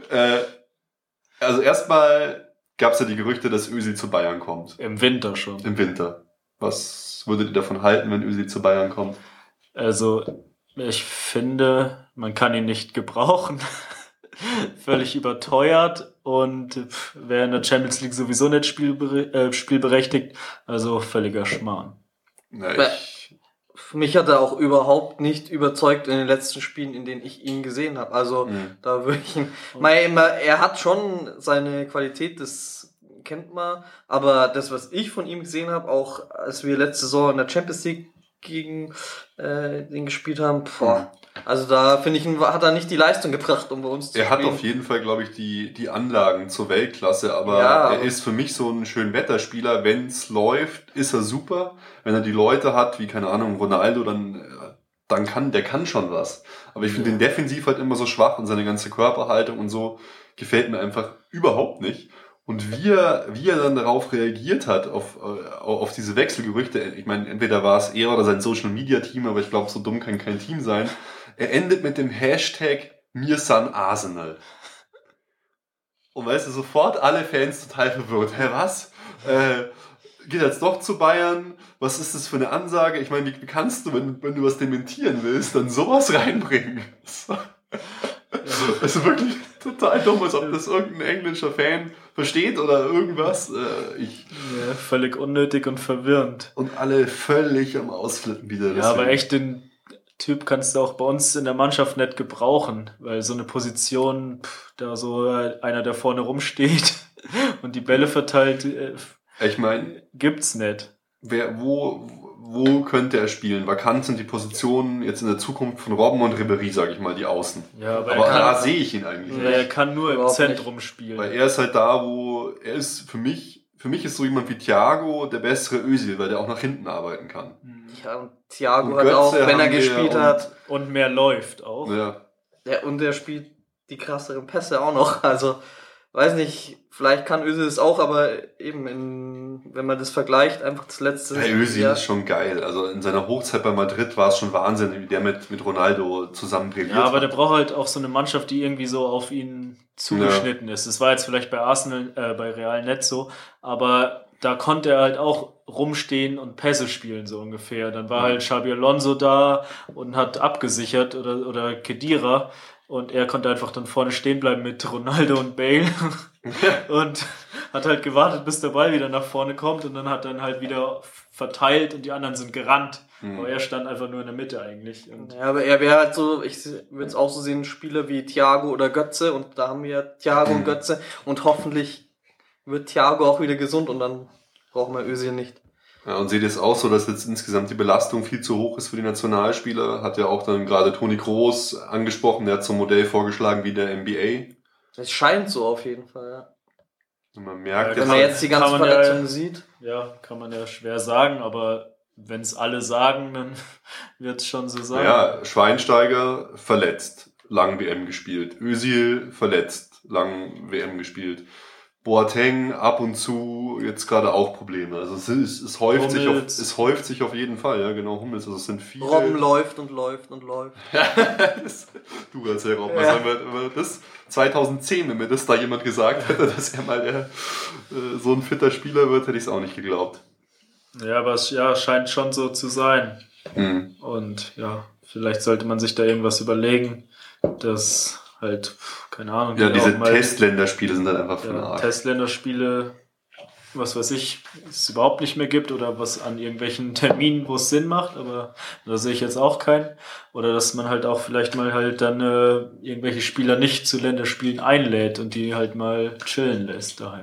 erstmal gab es ja die Gerüchte, dass Özil zu Bayern kommt. Im Winter schon. Im Winter. Was würdet ihr davon halten, wenn Özil zu Bayern kommt? Also, ich finde, man kann ihn nicht gebrauchen. Völlig überteuert und wäre in der Champions League sowieso nicht spielberechtigt. Also völliger Schmarrn. Ja, Mich hat er auch überhaupt nicht überzeugt in den letzten Spielen, in denen ich ihn gesehen habe. Also da würde ich ihn... Er hat schon seine Qualität, das kennt man, aber das, was ich von ihm gesehen habe, auch als wir letzte Saison in der Champions League gegen den gespielt haben, also da finde ich, hat er nicht die Leistung gebracht, um bei uns zu spielen. Er hat auf jeden Fall, glaube ich, die Anlagen zur Weltklasse, aber er ist für mich so ein Schönwetterspieler. Wenn es läuft, ist er super. Wenn er die Leute hat, wie, keine Ahnung, Ronaldo, dann kann schon was. Aber ich finde den defensiv halt immer so schwach und seine ganze Körperhaltung und so gefällt mir einfach überhaupt nicht. Und wie er dann darauf reagiert hat, auf diese Wechselgerüchte, ich meine, entweder war es er oder sein Social-Media-Team, aber ich glaube, so dumm kann kein Team sein. Er endet mit dem Hashtag #MirSanArsenal. Und weißt du, sofort alle Fans total verwirrt. Hä, was? Geht jetzt doch zu Bayern? Was ist das für eine Ansage? Ich meine, wie kannst du, wenn du was dementieren willst, dann sowas reinbringen? Also wirklich total dumm, als ob das irgendein englischer Fan versteht oder irgendwas. Völlig unnötig und verwirrend. Und alle völlig am Ausflippen wieder. Ja, aber echt, den Typ kannst du auch bei uns in der Mannschaft nicht gebrauchen, weil so eine Position, da so einer, der vorne rumsteht und die Bälle verteilt, ich meine, gibt's nicht. Wo könnte er spielen? Vakant sind die Positionen jetzt in der Zukunft von Robben und Ribéry, sage ich mal, die Außen. Ja, aber da sehe ich ihn eigentlich nicht. Er kann nur im Zentrum spielen. Weil er ist halt da, wo er ist für mich ist so jemand wie Thiago der bessere Özil, weil der auch nach hinten arbeiten kann. Ja, und Thiago hat auch, wenn er gespielt hat. Und mehr läuft auch. Ja, und er spielt die krasseren Pässe auch noch. Also, weiß nicht, vielleicht kann Özil es auch, aber eben, wenn man das vergleicht, einfach das letzte... Bei Özil ist schon geil. Also in seiner Hochzeit bei Madrid war es schon Wahnsinn, wie der mit Ronaldo zusammen brilliert. Ja, aber der braucht halt auch so eine Mannschaft, die irgendwie so auf ihn zugeschnitten ist. Das war jetzt vielleicht bei Arsenal, bei Real nicht so, aber da konnte er halt auch rumstehen und Pässe spielen, so ungefähr. Dann war halt Xabi Alonso da und hat abgesichert oder Khedira. Und er konnte einfach dann vorne stehen bleiben mit Ronaldo und Bale und hat halt gewartet, bis der Ball wieder nach vorne kommt und dann hat dann halt wieder verteilt und die anderen sind gerannt. Aber er stand einfach nur in der Mitte eigentlich. Und ja, aber er wäre halt so, ich würde es auch so sehen, Spieler wie Thiago oder Götze und da haben wir Thiago und Götze und hoffentlich wird Thiago auch wieder gesund und dann brauchen wir Özil nicht. Ja, und seht ihr es auch so, dass jetzt insgesamt die Belastung viel zu hoch ist für die Nationalspieler? Hat ja auch dann gerade Toni Kroos angesprochen, der hat so ein Modell vorgeschlagen wie der NBA. Es scheint so auf jeden Fall, ja. Und man merkt, wenn man jetzt die ganzen Verletzungen sieht. Ja, kann man ja schwer sagen, aber wenn es alle sagen, dann wird es schon so sein. Ja, Schweinsteiger verletzt, lang WM gespielt. Özil verletzt, lang WM gespielt. Boateng ab und zu jetzt gerade auch Probleme. Also es häuft sich auf jeden Fall, ja genau, Hummels. Also es sind viele. Robben läuft und läuft und läuft. Du erzähl Robben, was haben wir das 2010, wenn mir das da jemand gesagt hätte, dass er mal so ein fitter Spieler wird, hätte ich es auch nicht geglaubt. Ja, aber es scheint schon so zu sein. Und ja, vielleicht sollte man sich da irgendwas überlegen, dass halt, keine Ahnung. Ja, diese Testländerspiele sind dann einfach für eine Art. Testländerspiele, was weiß ich, es überhaupt nicht mehr gibt oder was an irgendwelchen Terminen, wo es Sinn macht, aber da sehe ich jetzt auch keinen. Oder dass man halt auch vielleicht mal halt dann irgendwelche Spieler nicht zu Länderspielen einlädt und die halt mal chillen lässt daheim.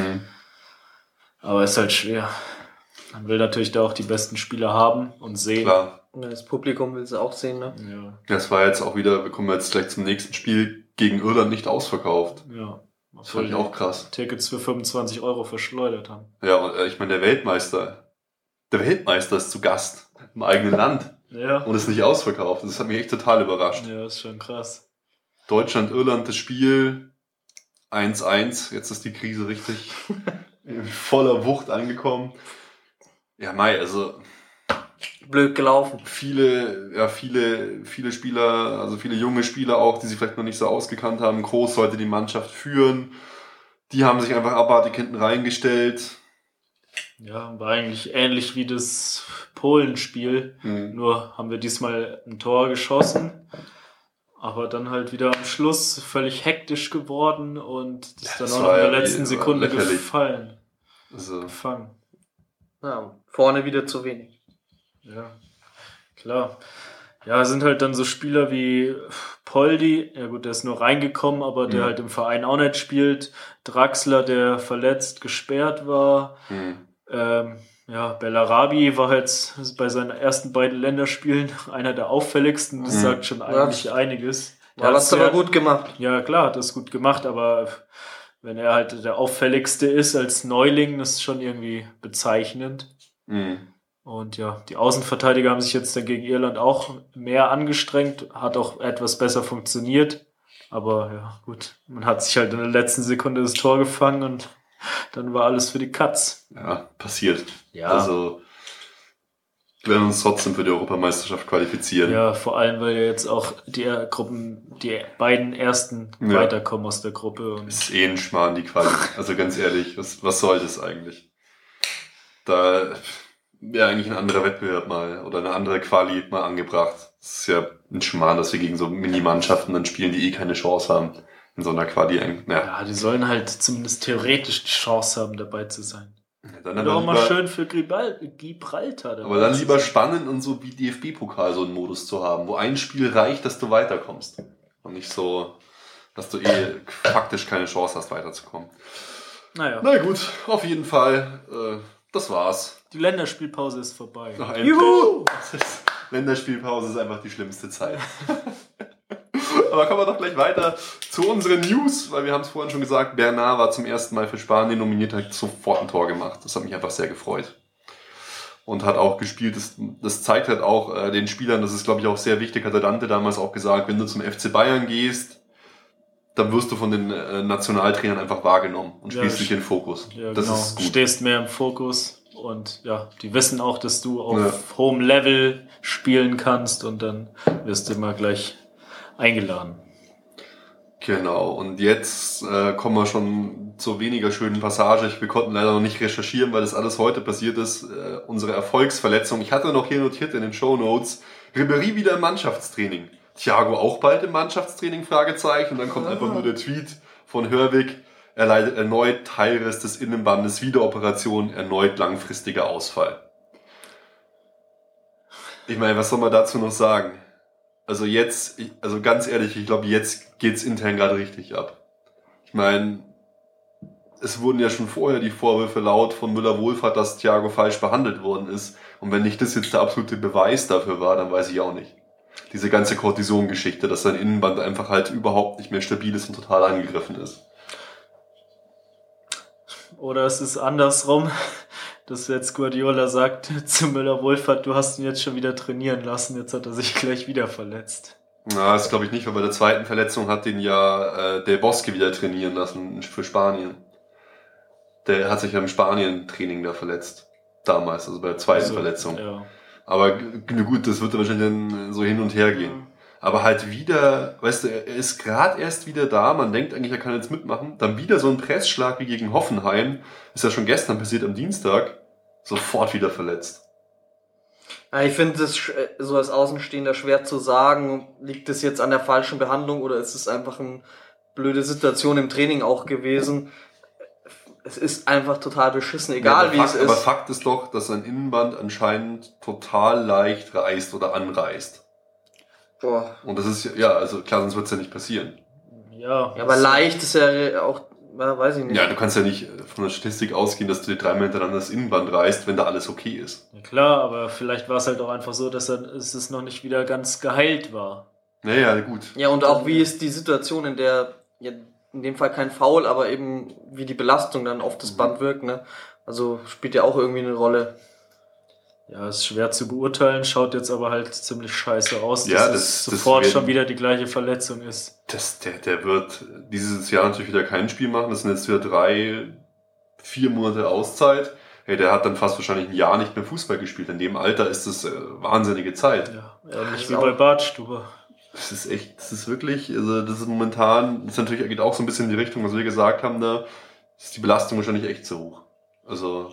Aber ist halt schwer. Man will natürlich da auch die besten Spieler haben und sehen. Klar. Das Publikum will es auch sehen, ne? Ja. Das war jetzt auch wieder, wir kommen jetzt gleich zum nächsten Spiel, gegen Irland nicht ausverkauft. Ja. Das fand ich auch krass. Tickets für 25 € verschleudert haben. Ja, und ich meine, der Weltmeister ist zu Gast im eigenen Land. Ja. Und ist nicht ausverkauft. Das hat mich echt total überrascht. Ja, ist schon krass. Deutschland, Irland, das Spiel 1-1. Jetzt ist die Krise richtig in voller Wucht angekommen. Ja, also blöd gelaufen. Viele Spieler, also viele junge Spieler auch, die sich vielleicht noch nicht so ausgekannt haben. Kroos sollte die Mannschaft führen. Die haben sich einfach abartig hinten reingestellt. Ja, war eigentlich ähnlich wie das Polenspiel. Nur haben wir diesmal ein Tor geschossen. Aber dann halt wieder am Schluss völlig hektisch geworden und das dann auch noch in der letzten Sekunde gefangen. Ja, vorne wieder zu wenig. Ja. Klar. Ja, sind halt dann so Spieler wie Poldi, ja gut, der ist nur reingekommen, aber der halt im Verein auch nicht spielt. Draxler, der verletzt, gesperrt war. Bellarabi war jetzt bei seinen ersten beiden Länderspielen einer der auffälligsten. Das sagt schon eigentlich einiges. Ja, hast du aber gut gemacht. Ja, klar, hat das gut gemacht, aber wenn er halt der auffälligste ist als Neuling, das ist schon irgendwie bezeichnend. Und ja, die Außenverteidiger haben sich jetzt dann gegen Irland auch mehr angestrengt, hat auch etwas besser funktioniert. Aber ja, gut, man hat sich halt in der letzten Sekunde das Tor gefangen und dann war alles für die Katz. Ja, passiert. Ja. Also, wir werden uns trotzdem für die Europameisterschaft qualifizieren. Ja, vor allem, weil ja jetzt auch die beiden ersten weiterkommen aus der Gruppe. Und ist ein Schmarrn, die Quali. Also ganz ehrlich, was soll das eigentlich? Da wäre eigentlich ein anderer Wettbewerb mal oder eine andere Quali mal angebracht. Das ist ja ein Schmarrn, dass wir gegen so Mini-Mannschaften dann spielen, die keine Chance haben in so einer Quali. Ja, die sollen halt zumindest theoretisch die Chance haben, dabei zu sein. Dann aber auch mal schön für Gibraltar. Aber dann lieber spannend und so wie DFB-Pokal so einen Modus zu haben, wo ein Spiel reicht, dass du weiterkommst. Und nicht so, dass du faktisch keine Chance hast, weiterzukommen. Naja. Na gut, auf jeden Fall. Das war's. Die Länderspielpause ist vorbei. Juhu! Länderspielpause ist einfach die schlimmste Zeit. Aber kommen wir doch gleich weiter zu unseren News, weil wir haben es vorhin schon gesagt, Bernat war zum ersten Mal für Spanien nominiert, hat sofort ein Tor gemacht. Das hat mich einfach sehr gefreut. Und hat auch gespielt. Das zeigt halt auch den Spielern, das ist glaube ich auch sehr wichtig, hat der Dante damals auch gesagt, wenn du zum FC Bayern gehst, dann wirst du von den Nationaltrainern einfach wahrgenommen und spielst dich in den Fokus. Ja, das genau. ist gut. Stehst mehr im Fokus und ja, die wissen auch, dass du auf hohem Level spielen kannst und dann wirst du immer gleich eingeladen. Genau, und jetzt kommen wir schon zur weniger schönen Passage. Wir konnten leider noch nicht recherchieren, weil das alles heute passiert ist. Unsere Erfolgsverletzung. Ich hatte noch hier notiert in den Shownotes, Ribéry wieder im Mannschaftstraining. Thiago auch bald im Mannschaftstraining, Fragezeichen. Und dann kommt einfach nur der Tweet von Hörwig. Er leidet erneut Teilriss des Innenbandes, Wiederoperation, erneut langfristiger Ausfall. Ich meine, was soll man dazu noch sagen? Also jetzt, also ganz ehrlich, ich glaube, jetzt geht's intern gerade richtig ab. Ich meine, es wurden ja schon vorher die Vorwürfe laut von Müller-Wohlfahrt, dass Thiago falsch behandelt worden ist. Und wenn nicht das jetzt der absolute Beweis dafür war, dann weiß ich auch nicht. Diese ganze Cortison-Geschichte, dass sein Innenband einfach halt überhaupt nicht mehr stabil ist und total angegriffen ist. Oder es ist andersrum, dass jetzt Guardiola sagt zu Müller-Wohlfahrt, du hast ihn jetzt schon wieder trainieren lassen, jetzt hat er sich gleich wieder verletzt. Na, das glaube ich nicht, weil bei der zweiten Verletzung hat den ja Del Bosque wieder trainieren lassen für Spanien. Der hat sich ja im Spanien-Training da verletzt. Damals, also bei der zweiten Verletzung. Ja. Aber gut, das wird dann wahrscheinlich dann so hin und her gehen. Aber halt wieder, weißt du, er ist gerade erst wieder da, man denkt eigentlich, er kann jetzt mitmachen. Dann wieder so ein Pressschlag wie gegen Hoffenheim, ist ja schon gestern passiert am Dienstag, sofort wieder verletzt. Ja, ich finde es so als Außenstehender schwer zu sagen, liegt es jetzt an der falschen Behandlung oder ist es einfach eine blöde Situation im Training auch gewesen. Es ist einfach total beschissen, egal wie es ist. Aber Fakt ist doch, dass sein Innenband anscheinend total leicht reißt oder anreißt. Boah. Und das ist ja, also klar, sonst wird es ja nicht passieren. Ja, aber leicht ist ja auch, weiß ich nicht. Ja, du kannst ja nicht von der Statistik ausgehen, dass du dir 3-mal hintereinander das Innenband reißt, wenn da alles okay ist. Ja, klar, aber vielleicht war es halt auch einfach so, dass es noch nicht wieder ganz geheilt war. Naja, gut. Ja, und auch wie ist die Situation, in der, ja, in dem Fall kein Foul, aber eben wie die Belastung dann auf das Band wirkt, ne? Also spielt ja auch irgendwie eine Rolle. Ja, ist schwer zu beurteilen, schaut jetzt aber halt ziemlich scheiße aus, ja, dass es sofort schon wieder die gleiche Verletzung ist. Der wird dieses Jahr natürlich wieder kein Spiel machen, das sind jetzt wieder 3-4 Monate Auszeit. Hey, der hat dann fast wahrscheinlich ein Jahr nicht mehr Fußball gespielt. In dem Alter ist das wahnsinnige Zeit. Ja, ähnlich wie bei Bartstuber. Das ist echt, das ist wirklich, also das ist momentan, das natürlich geht auch so ein bisschen in die Richtung, was wir gesagt haben, da ist die Belastung wahrscheinlich echt zu hoch. Also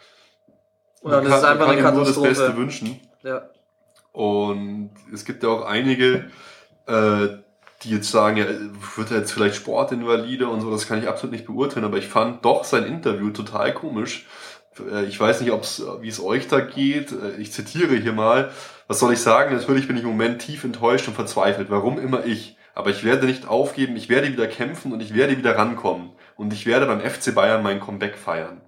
ja, das ist einfach eine Katastrophe. Nur das Beste wünschen. Ja. Und es gibt ja auch einige, die jetzt sagen, ja, wird er jetzt vielleicht Sportinvalide und so, das kann ich absolut nicht beurteilen, aber ich fand doch sein Interview total komisch, Ich weiß nicht, wie es euch da geht. Ich zitiere hier mal. Was soll ich sagen? Natürlich bin ich im Moment tief enttäuscht und verzweifelt. Warum immer ich? Aber ich werde nicht aufgeben, ich werde wieder kämpfen und ich werde wieder rankommen. Und ich werde beim FC Bayern mein Comeback feiern.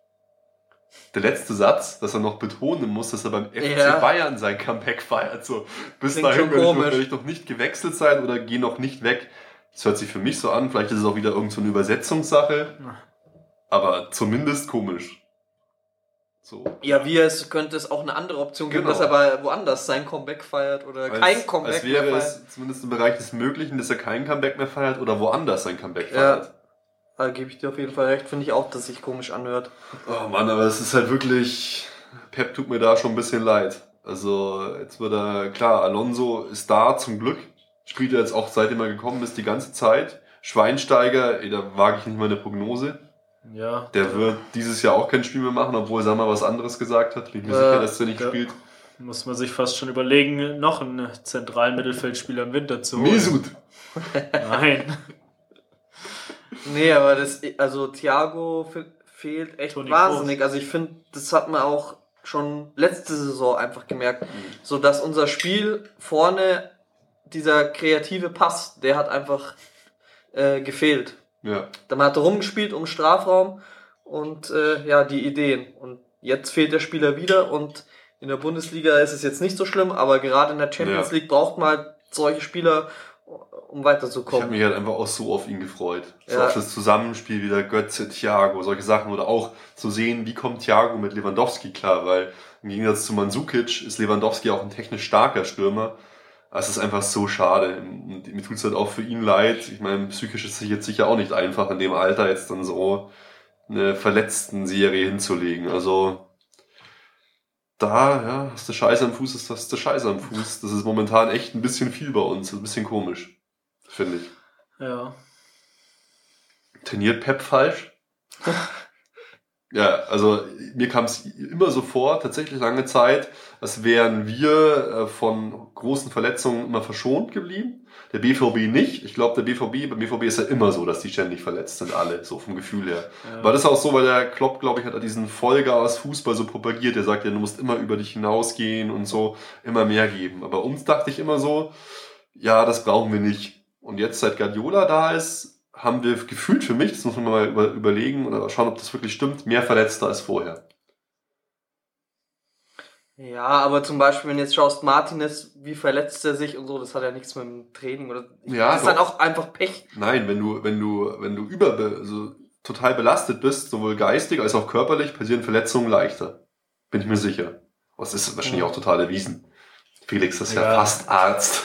Der letzte Satz, dass er noch betonen muss, dass er beim FC Bayern sein Comeback feiert. So, bis dahin werde ich noch nicht gewechselt sein oder gehe noch nicht weg. Das hört sich für mich so an. Vielleicht ist es auch wieder irgend so eine Übersetzungssache. Aber zumindest komisch. So. Ja, könnte es auch eine andere Option geben, dass er aber woanders sein Comeback feiert oder kein Comeback mehr feiert. Als wäre es zumindest im Bereich des Möglichen, dass er kein Comeback mehr feiert oder woanders sein Comeback feiert. Da gebe ich dir auf jeden Fall recht. Finde ich auch, dass sich komisch anhört. Oh Mann, aber es ist halt wirklich... Pep tut mir da schon ein bisschen leid. Also jetzt wird er... Klar, Alonso ist da zum Glück. Spielt er jetzt auch, seitdem er gekommen ist, die ganze Zeit. Schweinsteiger, da wage ich nicht mal eine Prognose. Ja. Der wird dieses Jahr auch kein Spiel mehr machen, obwohl Sammer was anderes gesagt hat. Bin ich mir sicher, dass er nicht spielt. Muss man sich fast schon überlegen, noch einen zentralen Mittelfeldspieler im Winter zu holen. Mesut! Nein. Nee, aber Thiago fehlt echt Toni wahnsinnig. Kroos. Also ich finde, das hat man auch schon letzte Saison einfach gemerkt. So dass unser Spiel vorne, dieser kreative Pass, der hat einfach gefehlt. Ja. Man hat rumgespielt um Strafraum und die Ideen. Und jetzt fehlt der Spieler wieder und in der Bundesliga ist es jetzt nicht so schlimm, aber gerade in der Champions League braucht man halt solche Spieler, um weiterzukommen. Ich habe mich halt einfach auch so auf ihn gefreut. So auf das Zusammenspiel wieder Götze, Thiago, solche Sachen. Oder auch zu sehen, wie kommt Thiago mit Lewandowski klar, weil im Gegensatz zu Mandzukic ist Lewandowski auch ein technisch starker Stürmer. Es ist einfach so schade. Und mir tut es halt auch für ihn leid. Ich meine, psychisch ist es jetzt sicher auch nicht einfach, in dem Alter jetzt dann so eine Verletzten-Serie hinzulegen. Also da, hast du Scheiße am Fuß, hast du Scheiße am Fuß. Das ist momentan echt ein bisschen viel bei uns. Ein bisschen komisch, finde ich. Ja. Trainiert Pep falsch? Ja, also mir kam es immer so vor, tatsächlich lange Zeit, als wären wir von großen Verletzungen immer verschont geblieben. Der BVB nicht. Ich glaube, beim BVB ist ja immer so, dass die ständig verletzt sind, alle, so vom Gefühl her. Ja. Aber das ist auch so, weil der Klopp, glaube ich, hat diesen Vollgas-Fußball so propagiert. Der sagt ja, du musst immer über dich hinausgehen und so, immer mehr geben. Aber uns dachte ich immer so, ja, das brauchen wir nicht. Und jetzt, seit Guardiola da ist, haben wir gefühlt für mich, das muss man mal überlegen oder schauen, ob das wirklich stimmt, mehr Verletzte als vorher. Ja, aber zum Beispiel, wenn du jetzt schaust, Martinez, wie verletzt er sich und so, das hat ja nichts mit dem Training oder. Ja, das ist dann auch einfach Pech. Nein, wenn du total belastet bist, sowohl geistig als auch körperlich, passieren Verletzungen leichter. Bin ich mir sicher. Das ist wahrscheinlich auch total erwiesen. Felix ist ja fast Arzt.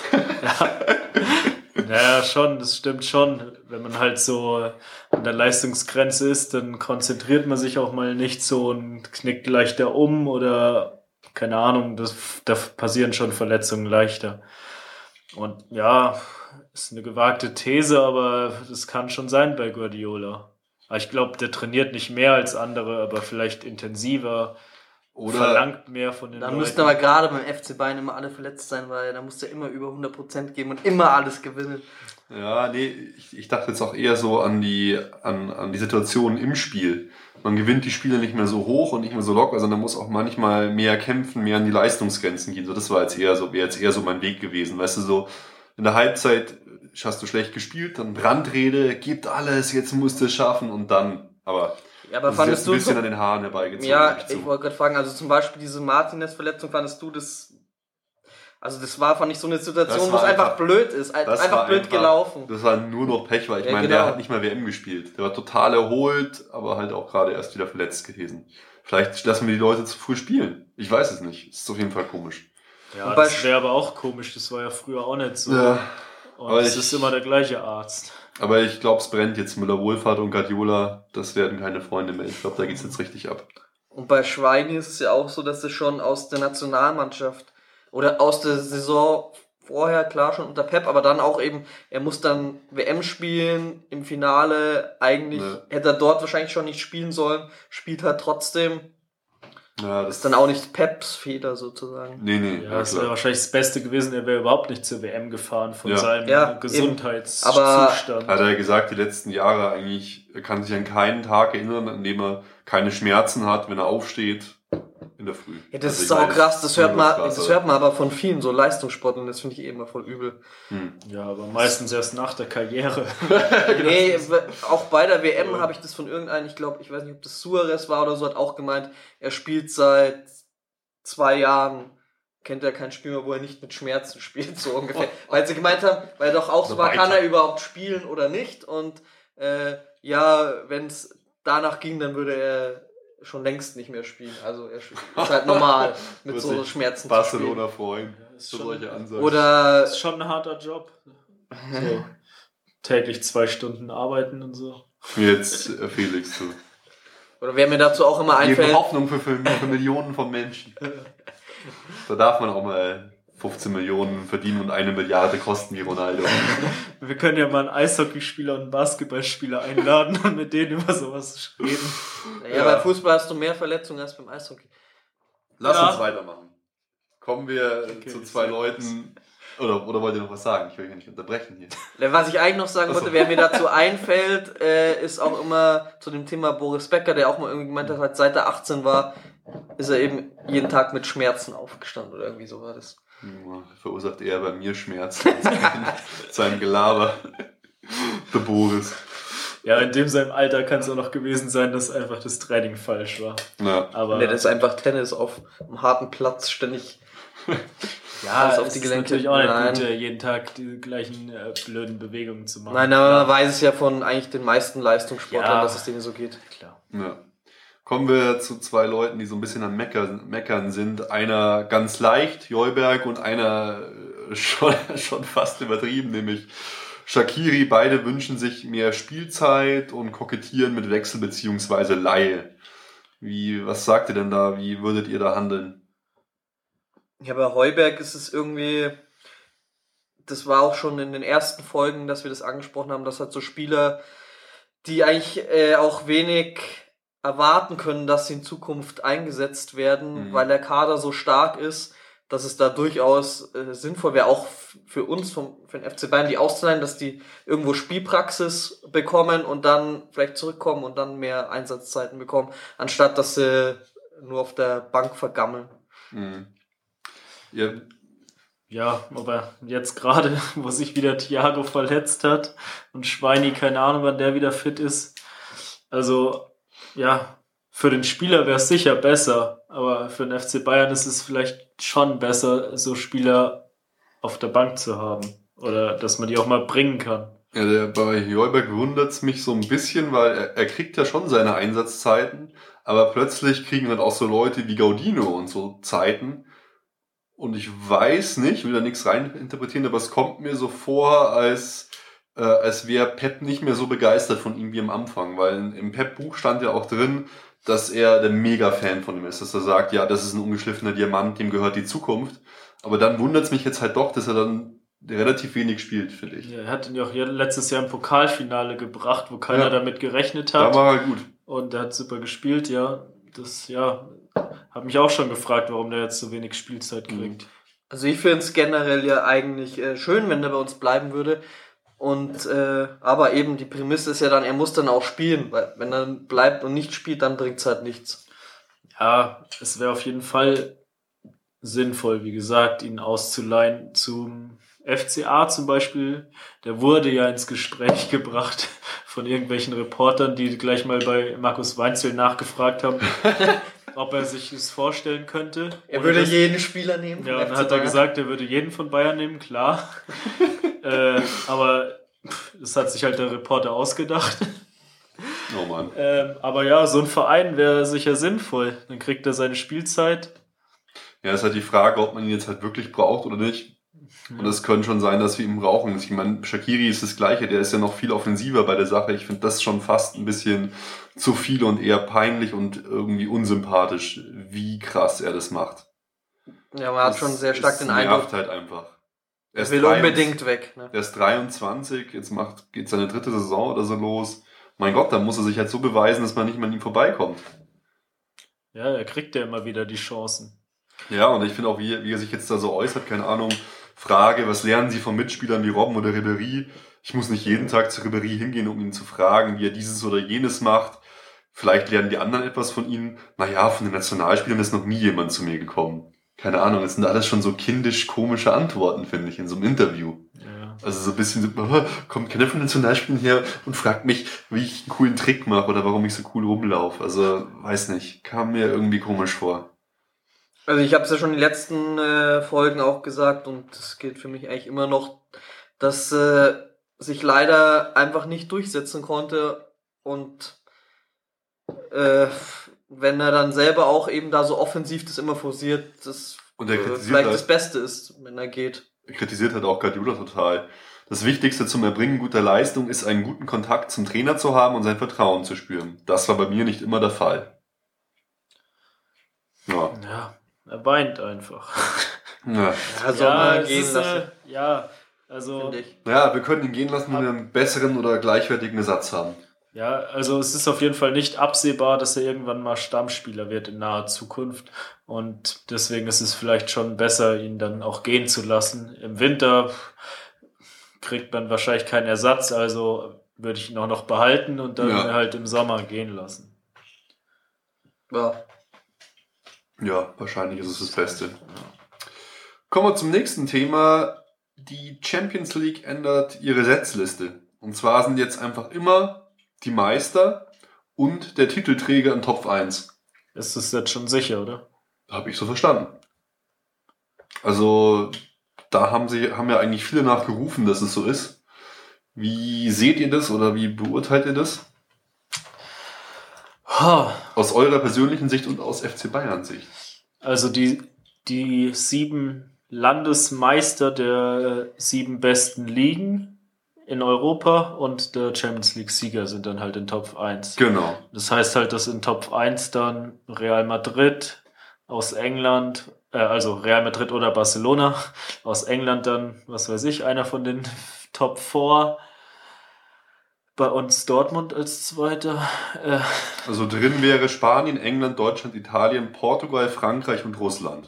Ja, schon, das stimmt schon. Wenn man halt so an der Leistungsgrenze ist, dann konzentriert man sich auch mal nicht so und knickt leichter um oder keine Ahnung, da passieren schon Verletzungen leichter. Und ja, ist eine gewagte These, aber das kann schon sein bei Guardiola. Aber ich glaube, der trainiert nicht mehr als andere, aber vielleicht intensiver. Oder verlangt mehr von den Leuten. Da müssten aber gerade beim FC Bayern immer alle verletzt sein, weil da musst du immer über 100% geben und immer alles gewinnen. Ja, nee, ich dachte jetzt auch eher so an die Situation im Spiel. Man gewinnt die Spiele nicht mehr so hoch und nicht mehr so locker, sondern muss auch manchmal mehr kämpfen, mehr an die Leistungsgrenzen gehen. So, das wäre jetzt eher so mein Weg gewesen. Weißt du, so in der Halbzeit hast du schlecht gespielt, dann Brandrede, gibt alles, jetzt musst du es schaffen und dann, aber fandest du ein bisschen an den Haaren herbeigezogen? Ja, ich wollte gerade fragen, also zum Beispiel diese Martinez-Verletzung, fandest du das, also das war, fand ich, so eine Situation, wo es einfach blöd ist, einfach blöd gelaufen. Das war nur noch Pech, weil ich meine, der hat nicht mal WM gespielt. Der war total erholt, aber halt auch gerade erst wieder verletzt gewesen. Vielleicht lassen wir die Leute zu früh spielen. Ich weiß es nicht. Das ist auf jeden Fall komisch. Ja, das wäre aber auch komisch. Das war ja früher auch nicht so. Ja, und es ist immer der gleiche Arzt. Aber ich glaube, es brennt jetzt. Müller-Wohlfahrt und Guardiola, das werden keine Freunde mehr. Ich glaube, da geht's jetzt richtig ab. Und bei Schweini ist es ja auch so, dass er schon aus der Nationalmannschaft oder aus der Saison vorher, klar, schon unter Pep, aber dann auch eben, er muss dann WM spielen im Finale. Eigentlich hätte er dort wahrscheinlich schon nicht spielen sollen, spielt halt trotzdem. Ja, Das ist dann auch nicht Peps Fehler sozusagen. Nee. Ja, das wäre wahrscheinlich das Beste gewesen, er wäre überhaupt nicht zur WM gefahren von Ja. seinem Ja, Gesundheitszustand. Hat er gesagt, die letzten Jahre eigentlich, er kann sich an keinen Tag erinnern, an dem er keine Schmerzen hat, wenn er aufsteht in der Früh. Ja, das Also ist ich sau meine, krass, das hört krass, man aber von vielen so Leistungssportlern, das finde ich eh immer voll übel. Ja, aber meistens erst nach der Karriere. Nee, auch bei der WM habe ich das von irgendeinem, ich weiß nicht, ob das Suarez war oder so, hat auch gemeint, er spielt seit 2 Jahren, kennt er kein Spiel mehr, wo er nicht mit Schmerzen spielt, so ungefähr. Weil sie gemeint haben, weil doch auch so war, kann er überhaupt spielen oder nicht? Und wenn es danach ging, dann würde er schon längst nicht mehr spielen. Also er ist halt normal mit so Schmerzen Barcelona freuen. Ist So schon- solche Ansagen. Oder Das ist schon ein harter Job. So, täglich 2 Stunden arbeiten und so. Jetzt Felix zu. wer mir dazu auch immer Geben einfällt, Hoffnung für Millionen von Menschen. Da darf man auch mal 15 Millionen verdienen und 1 Milliarde kosten wie Ronaldo. Wir können ja mal einen Eishockeyspieler und einen Basketballspieler einladen und mit denen über sowas reden. bei Fußball hast du mehr Verletzungen als beim Eishockey. Lass Ja. uns weitermachen. Kommen wir zu 2 Leuten. Oder wollt ihr noch was sagen? Ich will ja nicht unterbrechen hier. Was ich eigentlich noch sagen wollte, wer mir dazu einfällt, ist auch immer zu dem Thema Boris Becker, der auch mal irgendwie gemeint hat, seit er 18 war, ist er eben jeden Tag mit Schmerzen aufgestanden oder irgendwie so war das. Verursacht er bei mir Schmerzen mit seinem Gelaber. Der Boris. Ja, in dem seinem Alter kann es auch noch gewesen sein, dass einfach das Training falsch war. Ja. Aber Das ist einfach Tennis auf einem harten Platz ständig. ja, alles auf es die ist Gelenke. natürlich auch nicht Nein. gut, jeden Tag die gleichen blöden Bewegungen zu machen. Nein, aber man weiß es ja von eigentlich den meisten Leistungssportlern, Ja. dass es denen so geht. Klar. Ja. Kommen wir zu 2 Leuten, die so ein bisschen am Meckern sind. Einer ganz leicht, Jeuberg, und einer schon fast übertrieben, nämlich Shaqiri. Beide wünschen sich mehr Spielzeit und kokettieren mit Wechsel bzw. Leihe. Was sagt ihr denn da? Wie würdet ihr da handeln? Ja, bei Heuberg ist es irgendwie, das war auch schon in den ersten Folgen, dass wir das angesprochen haben, dass halt so Spieler, die eigentlich auch wenig erwarten können, dass sie in Zukunft eingesetzt werden, weil der Kader so stark ist, dass es da durchaus sinnvoll wäre, auch für uns, für den FC Bayern, die auszuleihen, dass die irgendwo Spielpraxis bekommen und dann vielleicht zurückkommen und dann mehr Einsatzzeiten bekommen, anstatt dass sie nur auf der Bank vergammeln. Ja, aber jetzt gerade, wo sich wieder Thiago verletzt hat und Schweini, keine Ahnung, wann der wieder fit ist. Also, ja, für den Spieler wäre es sicher besser, aber für den FC Bayern ist es vielleicht schon besser, so Spieler auf der Bank zu haben oder dass man die auch mal bringen kann. Ja, bei Jeuberg wundert es mich so ein bisschen, weil er kriegt ja schon seine Einsatzzeiten, aber plötzlich kriegen dann auch so Leute wie Gaudino und so Zeiten. Und ich weiß nicht, will da nichts reininterpretieren, aber es kommt mir so vor, als wäre Pep nicht mehr so begeistert von ihm wie am Anfang, weil im Pep-Buch stand ja auch drin, dass er der Mega-Fan von ihm ist, dass er sagt, ja, das ist ein ungeschliffener Diamant, dem gehört die Zukunft. Aber dann wundert es mich jetzt halt doch, dass er dann relativ wenig spielt, finde ich. Ja, er hat ihn ja auch letztes Jahr im Pokalfinale gebracht, wo keiner damit gerechnet hat. Da war er gut. Und er hat super gespielt, ja. Das, habe mich auch schon gefragt, warum der jetzt so wenig Spielzeit kriegt. Also ich finde es generell ja eigentlich schön, wenn der bei uns bleiben würde. Und aber eben die Prämisse ist ja dann, er muss dann auch spielen, weil wenn er bleibt und nicht spielt, dann bringt es halt nichts. Ja, es wäre auf jeden Fall sinnvoll, wie gesagt, ihn auszuleihen zum FCA zum Beispiel. Der wurde ja ins Gespräch gebracht von irgendwelchen Reportern, die gleich mal bei Markus Weinzel nachgefragt haben, ob er sich das vorstellen könnte. Er würde jeden Spieler nehmen. Ja, dann hat er gesagt, er würde jeden von Bayern nehmen, klar. Aber das hat sich halt der Reporter ausgedacht. Oh Mann. Aber ja, so ein Verein wäre sicher sinnvoll. Dann kriegt er seine Spielzeit. Ja, ist halt die Frage, ob man ihn jetzt halt wirklich braucht oder nicht. Und es könnte schon sein, dass wir ihn brauchen. Ich meine, Shaqiri ist das Gleiche, der ist ja noch viel offensiver bei der Sache. Ich finde das schon fast ein bisschen zu viel und eher peinlich und irgendwie unsympathisch, wie krass er das macht. Ja, man hat schon sehr stark den nervt Eindruck, halt einfach. er will unbedingt weg. Ne? Er ist 23, jetzt geht seine 3. Saison oder so los. Mein Gott, da muss er sich halt so beweisen, dass man nicht mehr an ihm vorbeikommt. Ja, er kriegt ja immer wieder die Chancen. Ja, und ich finde auch, wie er sich jetzt da so äußert, keine Ahnung, Frage, was lernen Sie von Mitspielern wie Robben oder Ribéry? Ich muss nicht jeden Tag zu Ribéry hingehen, um ihn zu fragen, wie er dieses oder jenes macht. Vielleicht lernen die anderen etwas von ihnen. Naja, von den Nationalspielern ist noch nie jemand zu mir gekommen. Keine Ahnung, das sind alles schon so kindisch komische Antworten, finde ich, in so einem Interview. Ja. Also so ein bisschen so, kommt keiner von den Nationalspielern her und fragt mich, wie ich einen coolen Trick mache oder warum ich so cool rumlaufe. Also, weiß nicht, kam mir irgendwie komisch vor. Also ich habe es ja schon in den letzten Folgen auch gesagt und das gilt für mich eigentlich immer noch, dass sich leider einfach nicht durchsetzen konnte und wenn er dann selber auch eben da so offensiv das immer forciert, das Und er kritisiert vielleicht halt, das Beste ist, wenn er geht. er kritisiert halt auch Guardiola total. Das Wichtigste zum Erbringen guter Leistung ist, einen guten Kontakt zum Trainer zu haben und sein Vertrauen zu spüren. Das war bei mir nicht immer der Fall. Ja. Ja, er weint einfach. Ja. Ja, soll man es gehen ist, lassen, ja, also finde ich. Ja, wir können ihn gehen lassen, wenn wir einen besseren oder gleichwertigen Ersatz haben. ja, also es ist auf jeden Fall nicht absehbar, dass er irgendwann mal Stammspieler wird in naher Zukunft. Und deswegen ist es vielleicht schon besser, ihn dann auch gehen zu lassen. Im Winter kriegt man wahrscheinlich keinen Ersatz, also würde ich ihn auch noch behalten und dann Ja. halt im Sommer gehen lassen. Ja. Ja, wahrscheinlich ist es das Beste. Kommen wir zum nächsten Thema. Die Champions League ändert ihre Setzliste. Und zwar sind jetzt einfach immer die Meister und der Titelträger in Top 1. Ist das jetzt schon sicher, oder? Habe ich so verstanden. Also, da haben ja eigentlich viele nachgerufen, dass es so ist. Wie seht ihr das oder wie beurteilt ihr das? Aus eurer persönlichen Sicht und aus FC Bayern Sicht. Also die 7 Landesmeister der 7 besten Ligen in Europa und der Champions League-Sieger sind dann halt in Top 1. Genau. Das heißt halt, dass in Top 1 dann Real Madrid aus England, also Real Madrid oder Barcelona aus England dann, was weiß ich, einer von den Top 4. Bei uns Dortmund als Zweiter. Also drin wäre Spanien, England, Deutschland, Italien, Portugal, Frankreich und Russland.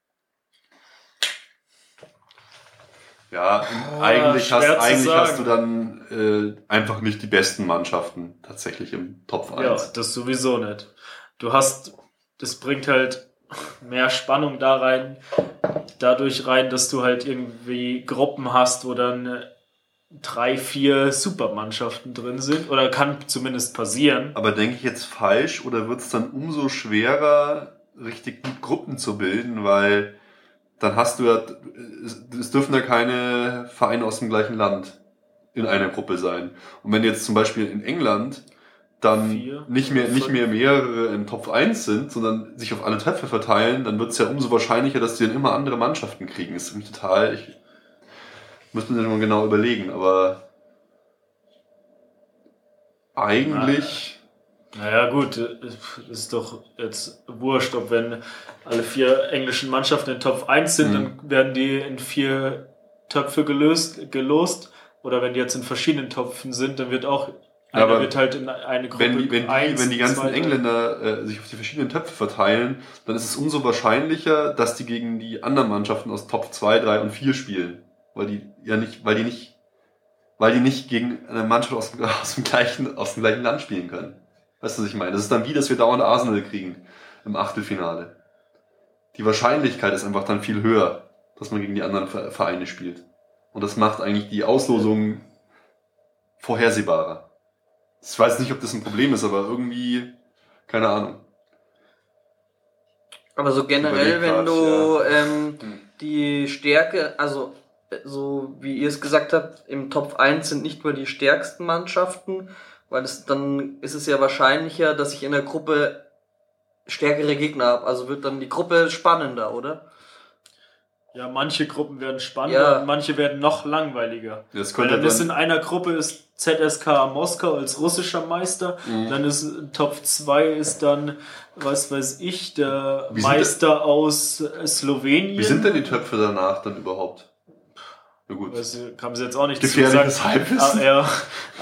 Ja, eigentlich schwer zu hast du sagen. dann einfach nicht die besten Mannschaften tatsächlich im Top 1. Ja, das sowieso nicht. Das bringt halt mehr Spannung dadurch rein, dass du halt irgendwie Gruppen hast, wo dann 3, 4 Supermannschaften drin sind. Oder kann zumindest passieren. Aber denke ich jetzt falsch oder wird es dann umso schwerer, richtig gut Gruppen zu bilden, weil dann hast du ja, es dürfen ja keine Vereine aus dem gleichen Land in einer Gruppe sein. Und wenn jetzt zum Beispiel in England dann 4, nicht mehr mehrere im Top 1 sind, sondern sich auf alle Töpfe verteilen, dann wird es ja umso wahrscheinlicher, dass die dann immer andere Mannschaften kriegen. Das ist nämlich muss man sich mal genau überlegen, aber eigentlich... Naja gut, ist doch jetzt wurscht, ob wenn alle 4 englischen Mannschaften in Top 1 sind, dann werden die in 4 Töpfe gelost. Oder wenn die jetzt in verschiedenen Töpfen sind, dann wird auch einer wird halt in eine Gruppe wenn die ganzen Engländer sich auf die verschiedenen Töpfe verteilen, dann ist es umso wahrscheinlicher, dass die gegen die anderen Mannschaften aus Top 2, 3 und 4 spielen. Weil die nicht gegen eine Mannschaft aus dem gleichen Land spielen können. Weißt du, was ich meine? Das ist dann wie, dass wir dauernd Arsenal kriegen im Achtelfinale. Die Wahrscheinlichkeit ist einfach dann viel höher, dass man gegen die anderen Vereine spielt. Und das macht eigentlich die Auslosung vorhersehbarer. Ich weiß nicht, ob das ein Problem ist, aber irgendwie, keine Ahnung. Aber so generell, wenn du die Stärke, also so wie ihr es gesagt habt, im Top 1 sind nicht nur die stärksten Mannschaften, weil dann ist es ja wahrscheinlicher, dass ich in der Gruppe stärkere Gegner habe. Also wird dann die Gruppe spannender, oder? Ja, manche Gruppen werden spannender, manche werden noch langweiliger. Weil dann ist in einer Gruppe ist ZSKA Moskau als russischer Meister, dann ist Top 2 ist dann, was weiß ich, der Meister aus Slowenien. Wie sind denn die Töpfe danach dann überhaupt? Na gut. Haben sie jetzt auch nicht gefährliches Halbwissen. Ja,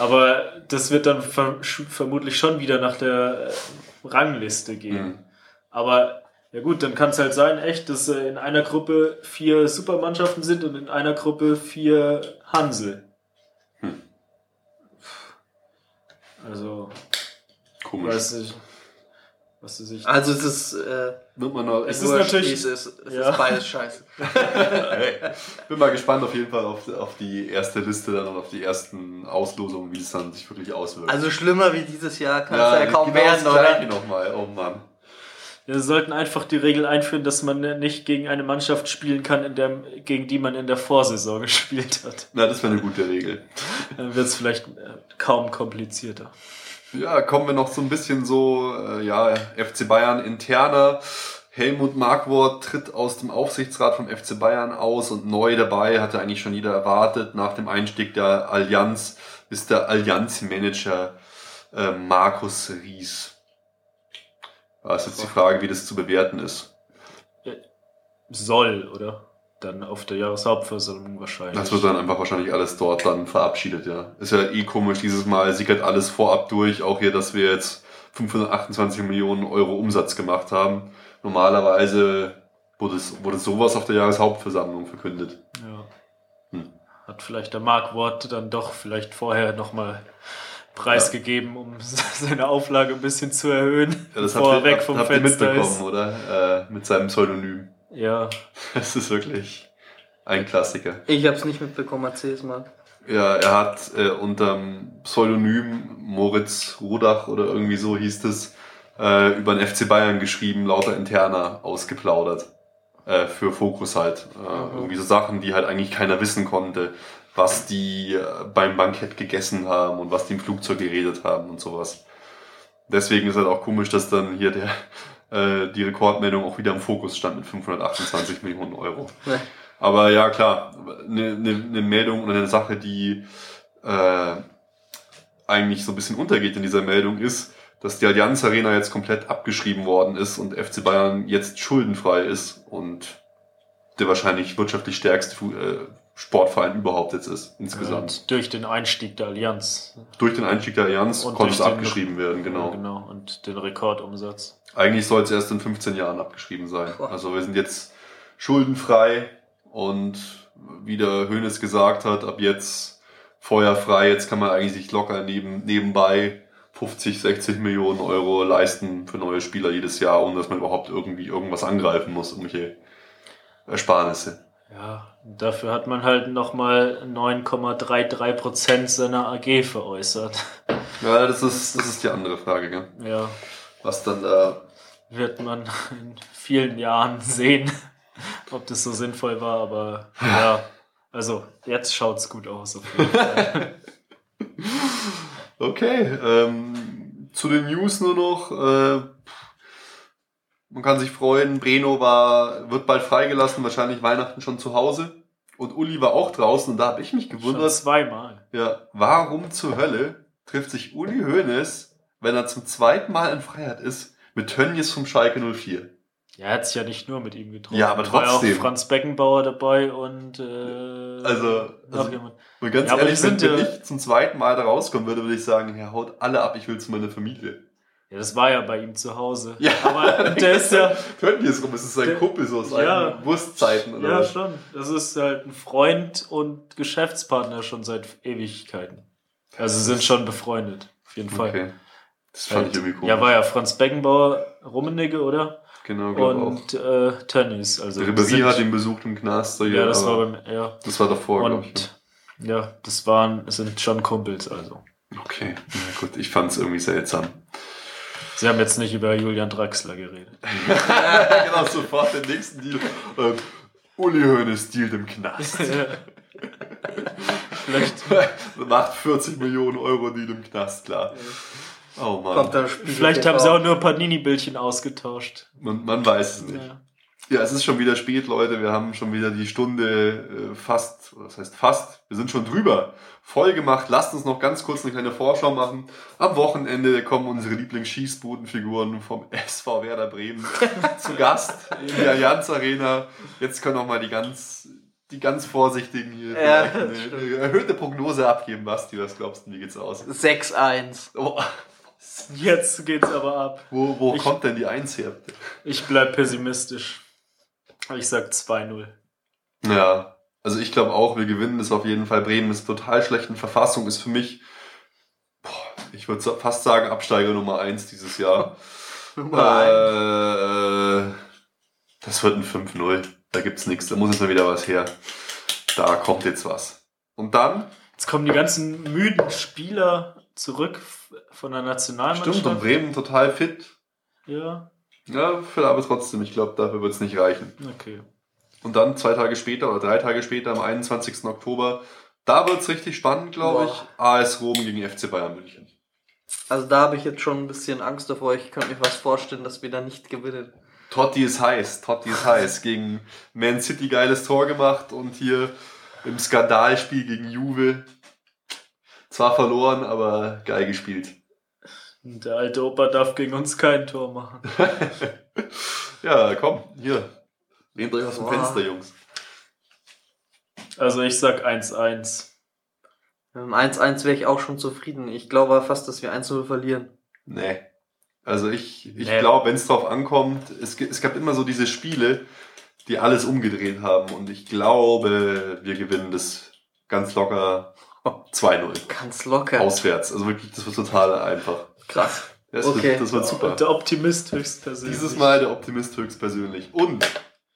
aber das wird dann vermutlich schon wieder nach der Rangliste gehen. Aber ja gut, dann kann es halt sein, echt, dass in einer Gruppe 4 Supermannschaften sind und in einer Gruppe 4 Hansel. Also, Komisch. was du sich. Also es ist, Wird man noch, Es ist natürlich. es ist Ja. beides scheiße. hey, bin mal gespannt auf jeden Fall auf die erste Liste dann und auf die ersten Auslosungen, wie es dann sich wirklich auswirkt. Also schlimmer wie dieses Jahr kann es ja kaum genau werden, das oder? Gleiche nochmal, oh Mann. Wir sollten einfach die Regel einführen, dass man nicht gegen eine Mannschaft spielen kann, gegen die man in der Vorsaison gespielt hat. Na, das wäre eine gute Regel. Dann wird es vielleicht kaum komplizierter. Ja, kommen wir noch so ein bisschen FC Bayern interner. Helmut Markwort tritt aus dem Aufsichtsrat vom FC Bayern aus und neu dabei, hatte eigentlich schon jeder erwartet. Nach dem Einstieg der Allianz ist der Allianz-Manager Markus Ries. Da ist jetzt die Frage, wie das zu bewerten ist. Soll, oder? Dann auf der Jahreshauptversammlung wahrscheinlich. Das wird dann einfach wahrscheinlich alles dort dann verabschiedet, ja. Ist ja komisch, dieses Mal sickert alles vorab durch, auch hier, dass wir jetzt 528 Millionen Euro Umsatz gemacht haben. Normalerweise wurde sowas auf der Jahreshauptversammlung verkündet. Ja. Hat vielleicht der Markwort dann doch vielleicht vorher nochmal preisgegeben, um seine Auflage ein bisschen zu erhöhen, Ja, das bevor er weg vom habt ihr Fenster mitbekommen, ist. oder? Mit seinem Pseudonym. Ja, Das ist wirklich ein Klassiker. Ich hab's nicht mitbekommen, erzähl's mal. Ja, er hat unterm Pseudonym Moritz Rodach oder irgendwie so hieß es, über den FC Bayern geschrieben, lauter interner ausgeplaudert. Für Fokus halt. Irgendwie so Sachen, die halt eigentlich keiner wissen konnte, was die beim Bankett gegessen haben und was die im Flugzeug geredet haben und sowas. Deswegen ist halt auch komisch, dass dann hier die Rekordmeldung auch wieder im Fokus stand mit 528 Millionen Euro. Nee. Aber ja, klar, eine Meldung oder eine Sache, die eigentlich so ein bisschen untergeht in dieser Meldung ist, dass die Allianz Arena jetzt komplett abgeschrieben worden ist und FC Bayern jetzt schuldenfrei ist und der wahrscheinlich wirtschaftlich stärkste Sportverein überhaupt jetzt ist, insgesamt. und durch den Einstieg der Allianz. Durch den Einstieg der Allianz Und konnte es durch den- abgeschrieben werden, genau. Genau, und den Rekordumsatz. Eigentlich soll es erst in 15 Jahren abgeschrieben sein. Boah. Also wir sind jetzt schuldenfrei und wie der Hoeneß gesagt hat, ab jetzt feuerfrei, jetzt kann man eigentlich sich locker nebenbei 50, 60 Millionen Euro leisten für neue Spieler jedes Jahr, ohne dass man überhaupt irgendwie irgendwas angreifen muss, irgendwelche Ersparnisse. Ja, dafür hat man halt nochmal 9,33% seiner AG veräußert. Ja, das ist die andere Frage, gell? Ja, Was dann da... wird man in vielen Jahren sehen, ob das so sinnvoll war, aber ja, also jetzt schaut's gut aus. Auf jeden Fall. Okay, zu den News nur noch. Man kann sich freuen, Breno wird bald freigelassen, wahrscheinlich Weihnachten schon zu Hause. Und Uli war auch draußen und da habe ich mich Schon gewundert, zweimal. ja, warum zur Hölle trifft sich Uli Hoeneß, wenn er zum zweiten Mal in Freiheit ist, mit Tönnies vom Schalke 04? Ja, er hat sich ja nicht nur mit ihm getroffen. Ja, aber Da war trotzdem. auch Franz Beckenbauer dabei und noch jemand. Und ganz Ja, aber ehrlich, die sind wenn ja- ich zum zweiten Mal da rauskommen würde, würde ich sagen, ja, haut alle ab, ich will zu meiner Familie. Ja, das war ja bei ihm zu Hause. Ja, aber der ist ja. Tönnies rum, ist es sein Der- Kumpel so aus Ja. alten Wurstzeiten oder Ja, was? schon. Das ist halt ein Freund und Geschäftspartner schon seit Ewigkeiten. Also sie sind schon befreundet. Auf jeden Fall. Okay. Das fand ich irgendwie komisch. Ja, war ja Franz Beckenbauer, Rummenigge, oder? Genau, glaube auch. Und Tönnies. Also Der die Ribéry sind- hat ihn besucht im Knast. Ja, das aber war beim. Ja. das war davor, glaube ich. Und ja, sind schon Kumpels, also. Okay, na gut, ich fand es irgendwie seltsam. Sie haben jetzt nicht über Julian Draxler geredet. Genau, sofort den nächsten Deal. Uli Hoeneß dealt im Knast. Vielleicht, Macht 40 Millionen Euro Deal im Knast, klar. Oh Kommt Mann, da Spiegel vielleicht TV. haben sie auch nur Panini-Bildchen ausgetauscht. man weiß es nicht. Ja. Ja, es ist schon wieder spät, Leute. Wir haben schon wieder die Stunde fast, was heißt fast, wir sind schon drüber, voll gemacht. Lasst uns noch ganz kurz eine kleine Vorschau machen. Am Wochenende kommen unsere Lieblingsschießbudenfiguren vom SV Werder Bremen zu Gast in die Allianz Arena. Jetzt können auch mal die ganz Vorsichtigen hier Ja, vielleicht eine erhöhte Prognose abgeben. Basti, was glaubst du, wie geht's aus? 6-1. Oh, Jetzt geht's aber ab. Wo kommt denn die 1 her? Ich bleib pessimistisch. Ich sag 2-0. Ja, also ich glaube auch, wir gewinnen das auf jeden Fall. Bremen ist in total schlechten Verfassung, ist für mich, ich würde fast sagen, Absteiger Nummer 1 dieses Jahr. Nummer 1. Das wird ein 5-0. Da gibt's nichts, da muss jetzt mal wieder was her. Da kommt jetzt was. Und dann? Jetzt kommen die ganzen müden Spieler zurück von der Nationalmannschaft. Stimmt, und Bremen total fit. Ja. Ja, aber trotzdem, ich glaube, dafür wird's nicht reichen. Okay. Und dann 2 Tage später oder 3 Tage später, am 21. Oktober, da wird's richtig spannend, glaube ich. AS Rom gegen FC Bayern München. Also da habe ich jetzt schon ein bisschen Angst davor. Ich könnte mir was vorstellen, dass wir da nicht gewinnen. Totti ist heiß. Gegen Man City geiles Tor gemacht und hier im Skandalspiel gegen Juve zwar verloren, aber geil gespielt. Der alte Opa darf gegen uns kein Tor machen. Ja, komm, hier. Nehmt euch aus dem Fenster, Jungs. Also ich sag 1-1. Mit dem 1-1 wäre ich auch schon zufrieden. Ich glaube fast, dass wir 1-0 verlieren. Nee. Also ich glaube, wenn es drauf ankommt, es gab immer so diese Spiele, die alles umgedreht haben. Und ich glaube, wir gewinnen das ganz locker 2-0. Ganz locker. Auswärts. Also wirklich, das wird total einfach. Krass. Das Okay. wird super. Der Optimist höchstpersönlich. Dieses Mal der Optimist höchstpersönlich. Und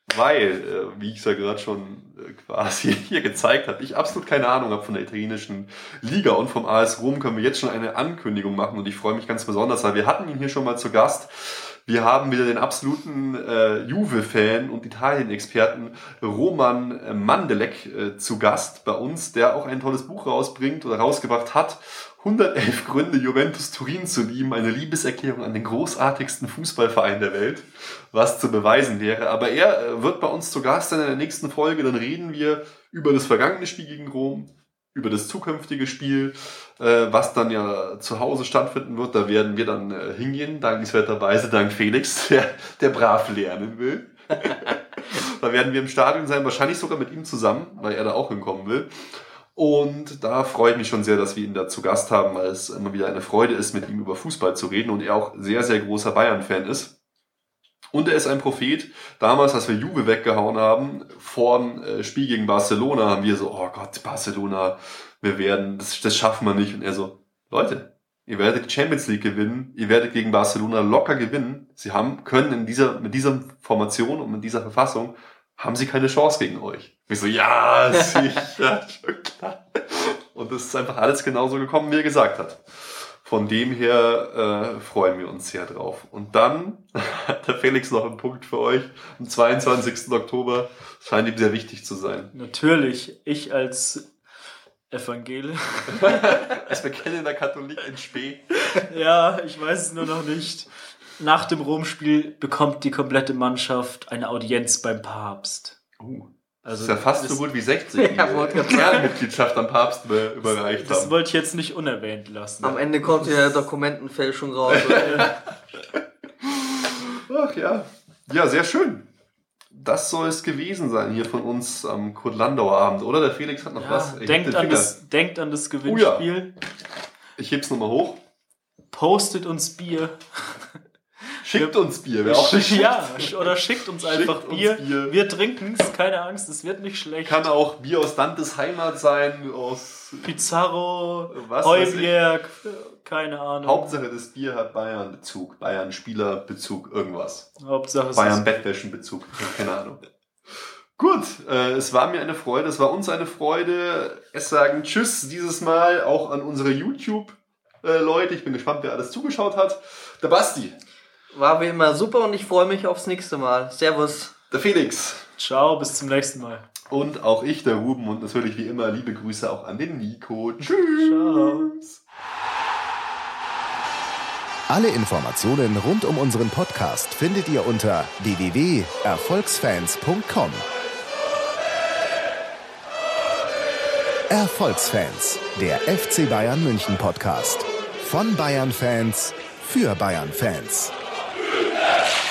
weil, wie ich es ja gerade schon quasi hier gezeigt habe, ich absolut keine Ahnung habe von der italienischen Liga und vom AS Rom, können wir jetzt schon eine Ankündigung machen und ich freue mich ganz besonders, weil wir hatten ihn hier schon mal zu Gast. Wir haben wieder den absoluten Juve-Fan und Italien-Experten Roman Mandelek zu Gast bei uns, der auch ein tolles Buch rausbringt oder rausgebracht hat. 111 Gründe, Juventus Turin zu lieben, eine Liebeserklärung an den großartigsten Fußballverein der Welt, was zu beweisen wäre. Aber er wird bei uns zu Gast sein in der nächsten Folge. Dann reden wir über das vergangene Spiel gegen Rom, über das zukünftige Spiel, was dann ja zu Hause stattfinden wird. Da werden wir dann hingehen, dankenswerterweise dank Felix, der brav lernen will. Da werden wir im Stadion sein, wahrscheinlich sogar mit ihm zusammen, weil er da auch hinkommen will. Und da freue ich mich schon sehr, dass wir ihn da zu Gast haben, weil es immer wieder eine Freude ist, mit ihm über Fußball zu reden und er auch sehr, sehr großer Bayern-Fan ist. Und er ist ein Prophet. Damals, als wir Juve weggehauen haben, vor dem Spiel gegen Barcelona, haben wir so, oh Gott, Barcelona, das schaffen wir nicht. Und er so, Leute, ihr werdet die Champions League gewinnen, ihr werdet gegen Barcelona locker gewinnen. Sie können mit dieser Formation und mit dieser Verfassung haben sie keine Chance gegen euch. Ich so, ja, sicher, schon klar. Und das ist einfach alles genauso gekommen, wie er gesagt hat. Von dem her freuen wir uns sehr drauf. Und dann hat der Felix noch einen Punkt für euch. Am 22. Oktober scheint ihm sehr wichtig zu sein. Natürlich, ich als Evangel. Als bekennender Katholik in Spee. Ja, ich weiß es nur noch nicht. Nach dem Rom-Spiel bekommt die komplette Mannschaft eine Audienz beim Papst. Also das ist ja fast so gut wie 60, die Mitgliedschaft am Papst überreicht haben. Das wollte ich jetzt nicht unerwähnt lassen. Am Ende kommt ja Dokumentenfälschung raus. Ach ja. Ja, sehr schön. Das soll es gewesen sein hier von uns am Kurt-Landauer Abend, oder? Der Felix hat noch was. Denkt an das Gewinnspiel. Oh ja. Ich heb's nochmal hoch. Postet uns Bier. Schickt uns Bier, wäre auch nicht schlecht. Ja, oder schickt uns einfach Bier. Wir trinken es, keine Angst, es wird nicht schlecht. Kann auch Bier aus Dantes Heimat sein, aus Pizarro, Heuberg, keine Ahnung. Hauptsache das Bier hat Bayern-Bezug, Bayern-Spieler-Bezug, irgendwas. Hauptsache Bayern-Bettwäschen-Bezug, keine Ahnung. Gut, es war mir eine Freude, es war uns eine Freude. Es sagen Tschüss dieses Mal auch an unsere YouTube-Leute. Ich bin gespannt, wer alles zugeschaut hat. Der Basti. War wie immer super und ich freue mich aufs nächste Mal. Servus. Der Felix. Ciao, bis zum nächsten Mal. Und auch ich, der Ruben, und natürlich wie immer liebe Grüße auch an den Nico. Tschüss. Ciao. Alle Informationen rund um unseren Podcast findet ihr unter www.erfolgsfans.com. Erfolgsfans, der FC Bayern München Podcast. Von Bayern-Fans für Bayern-Fans.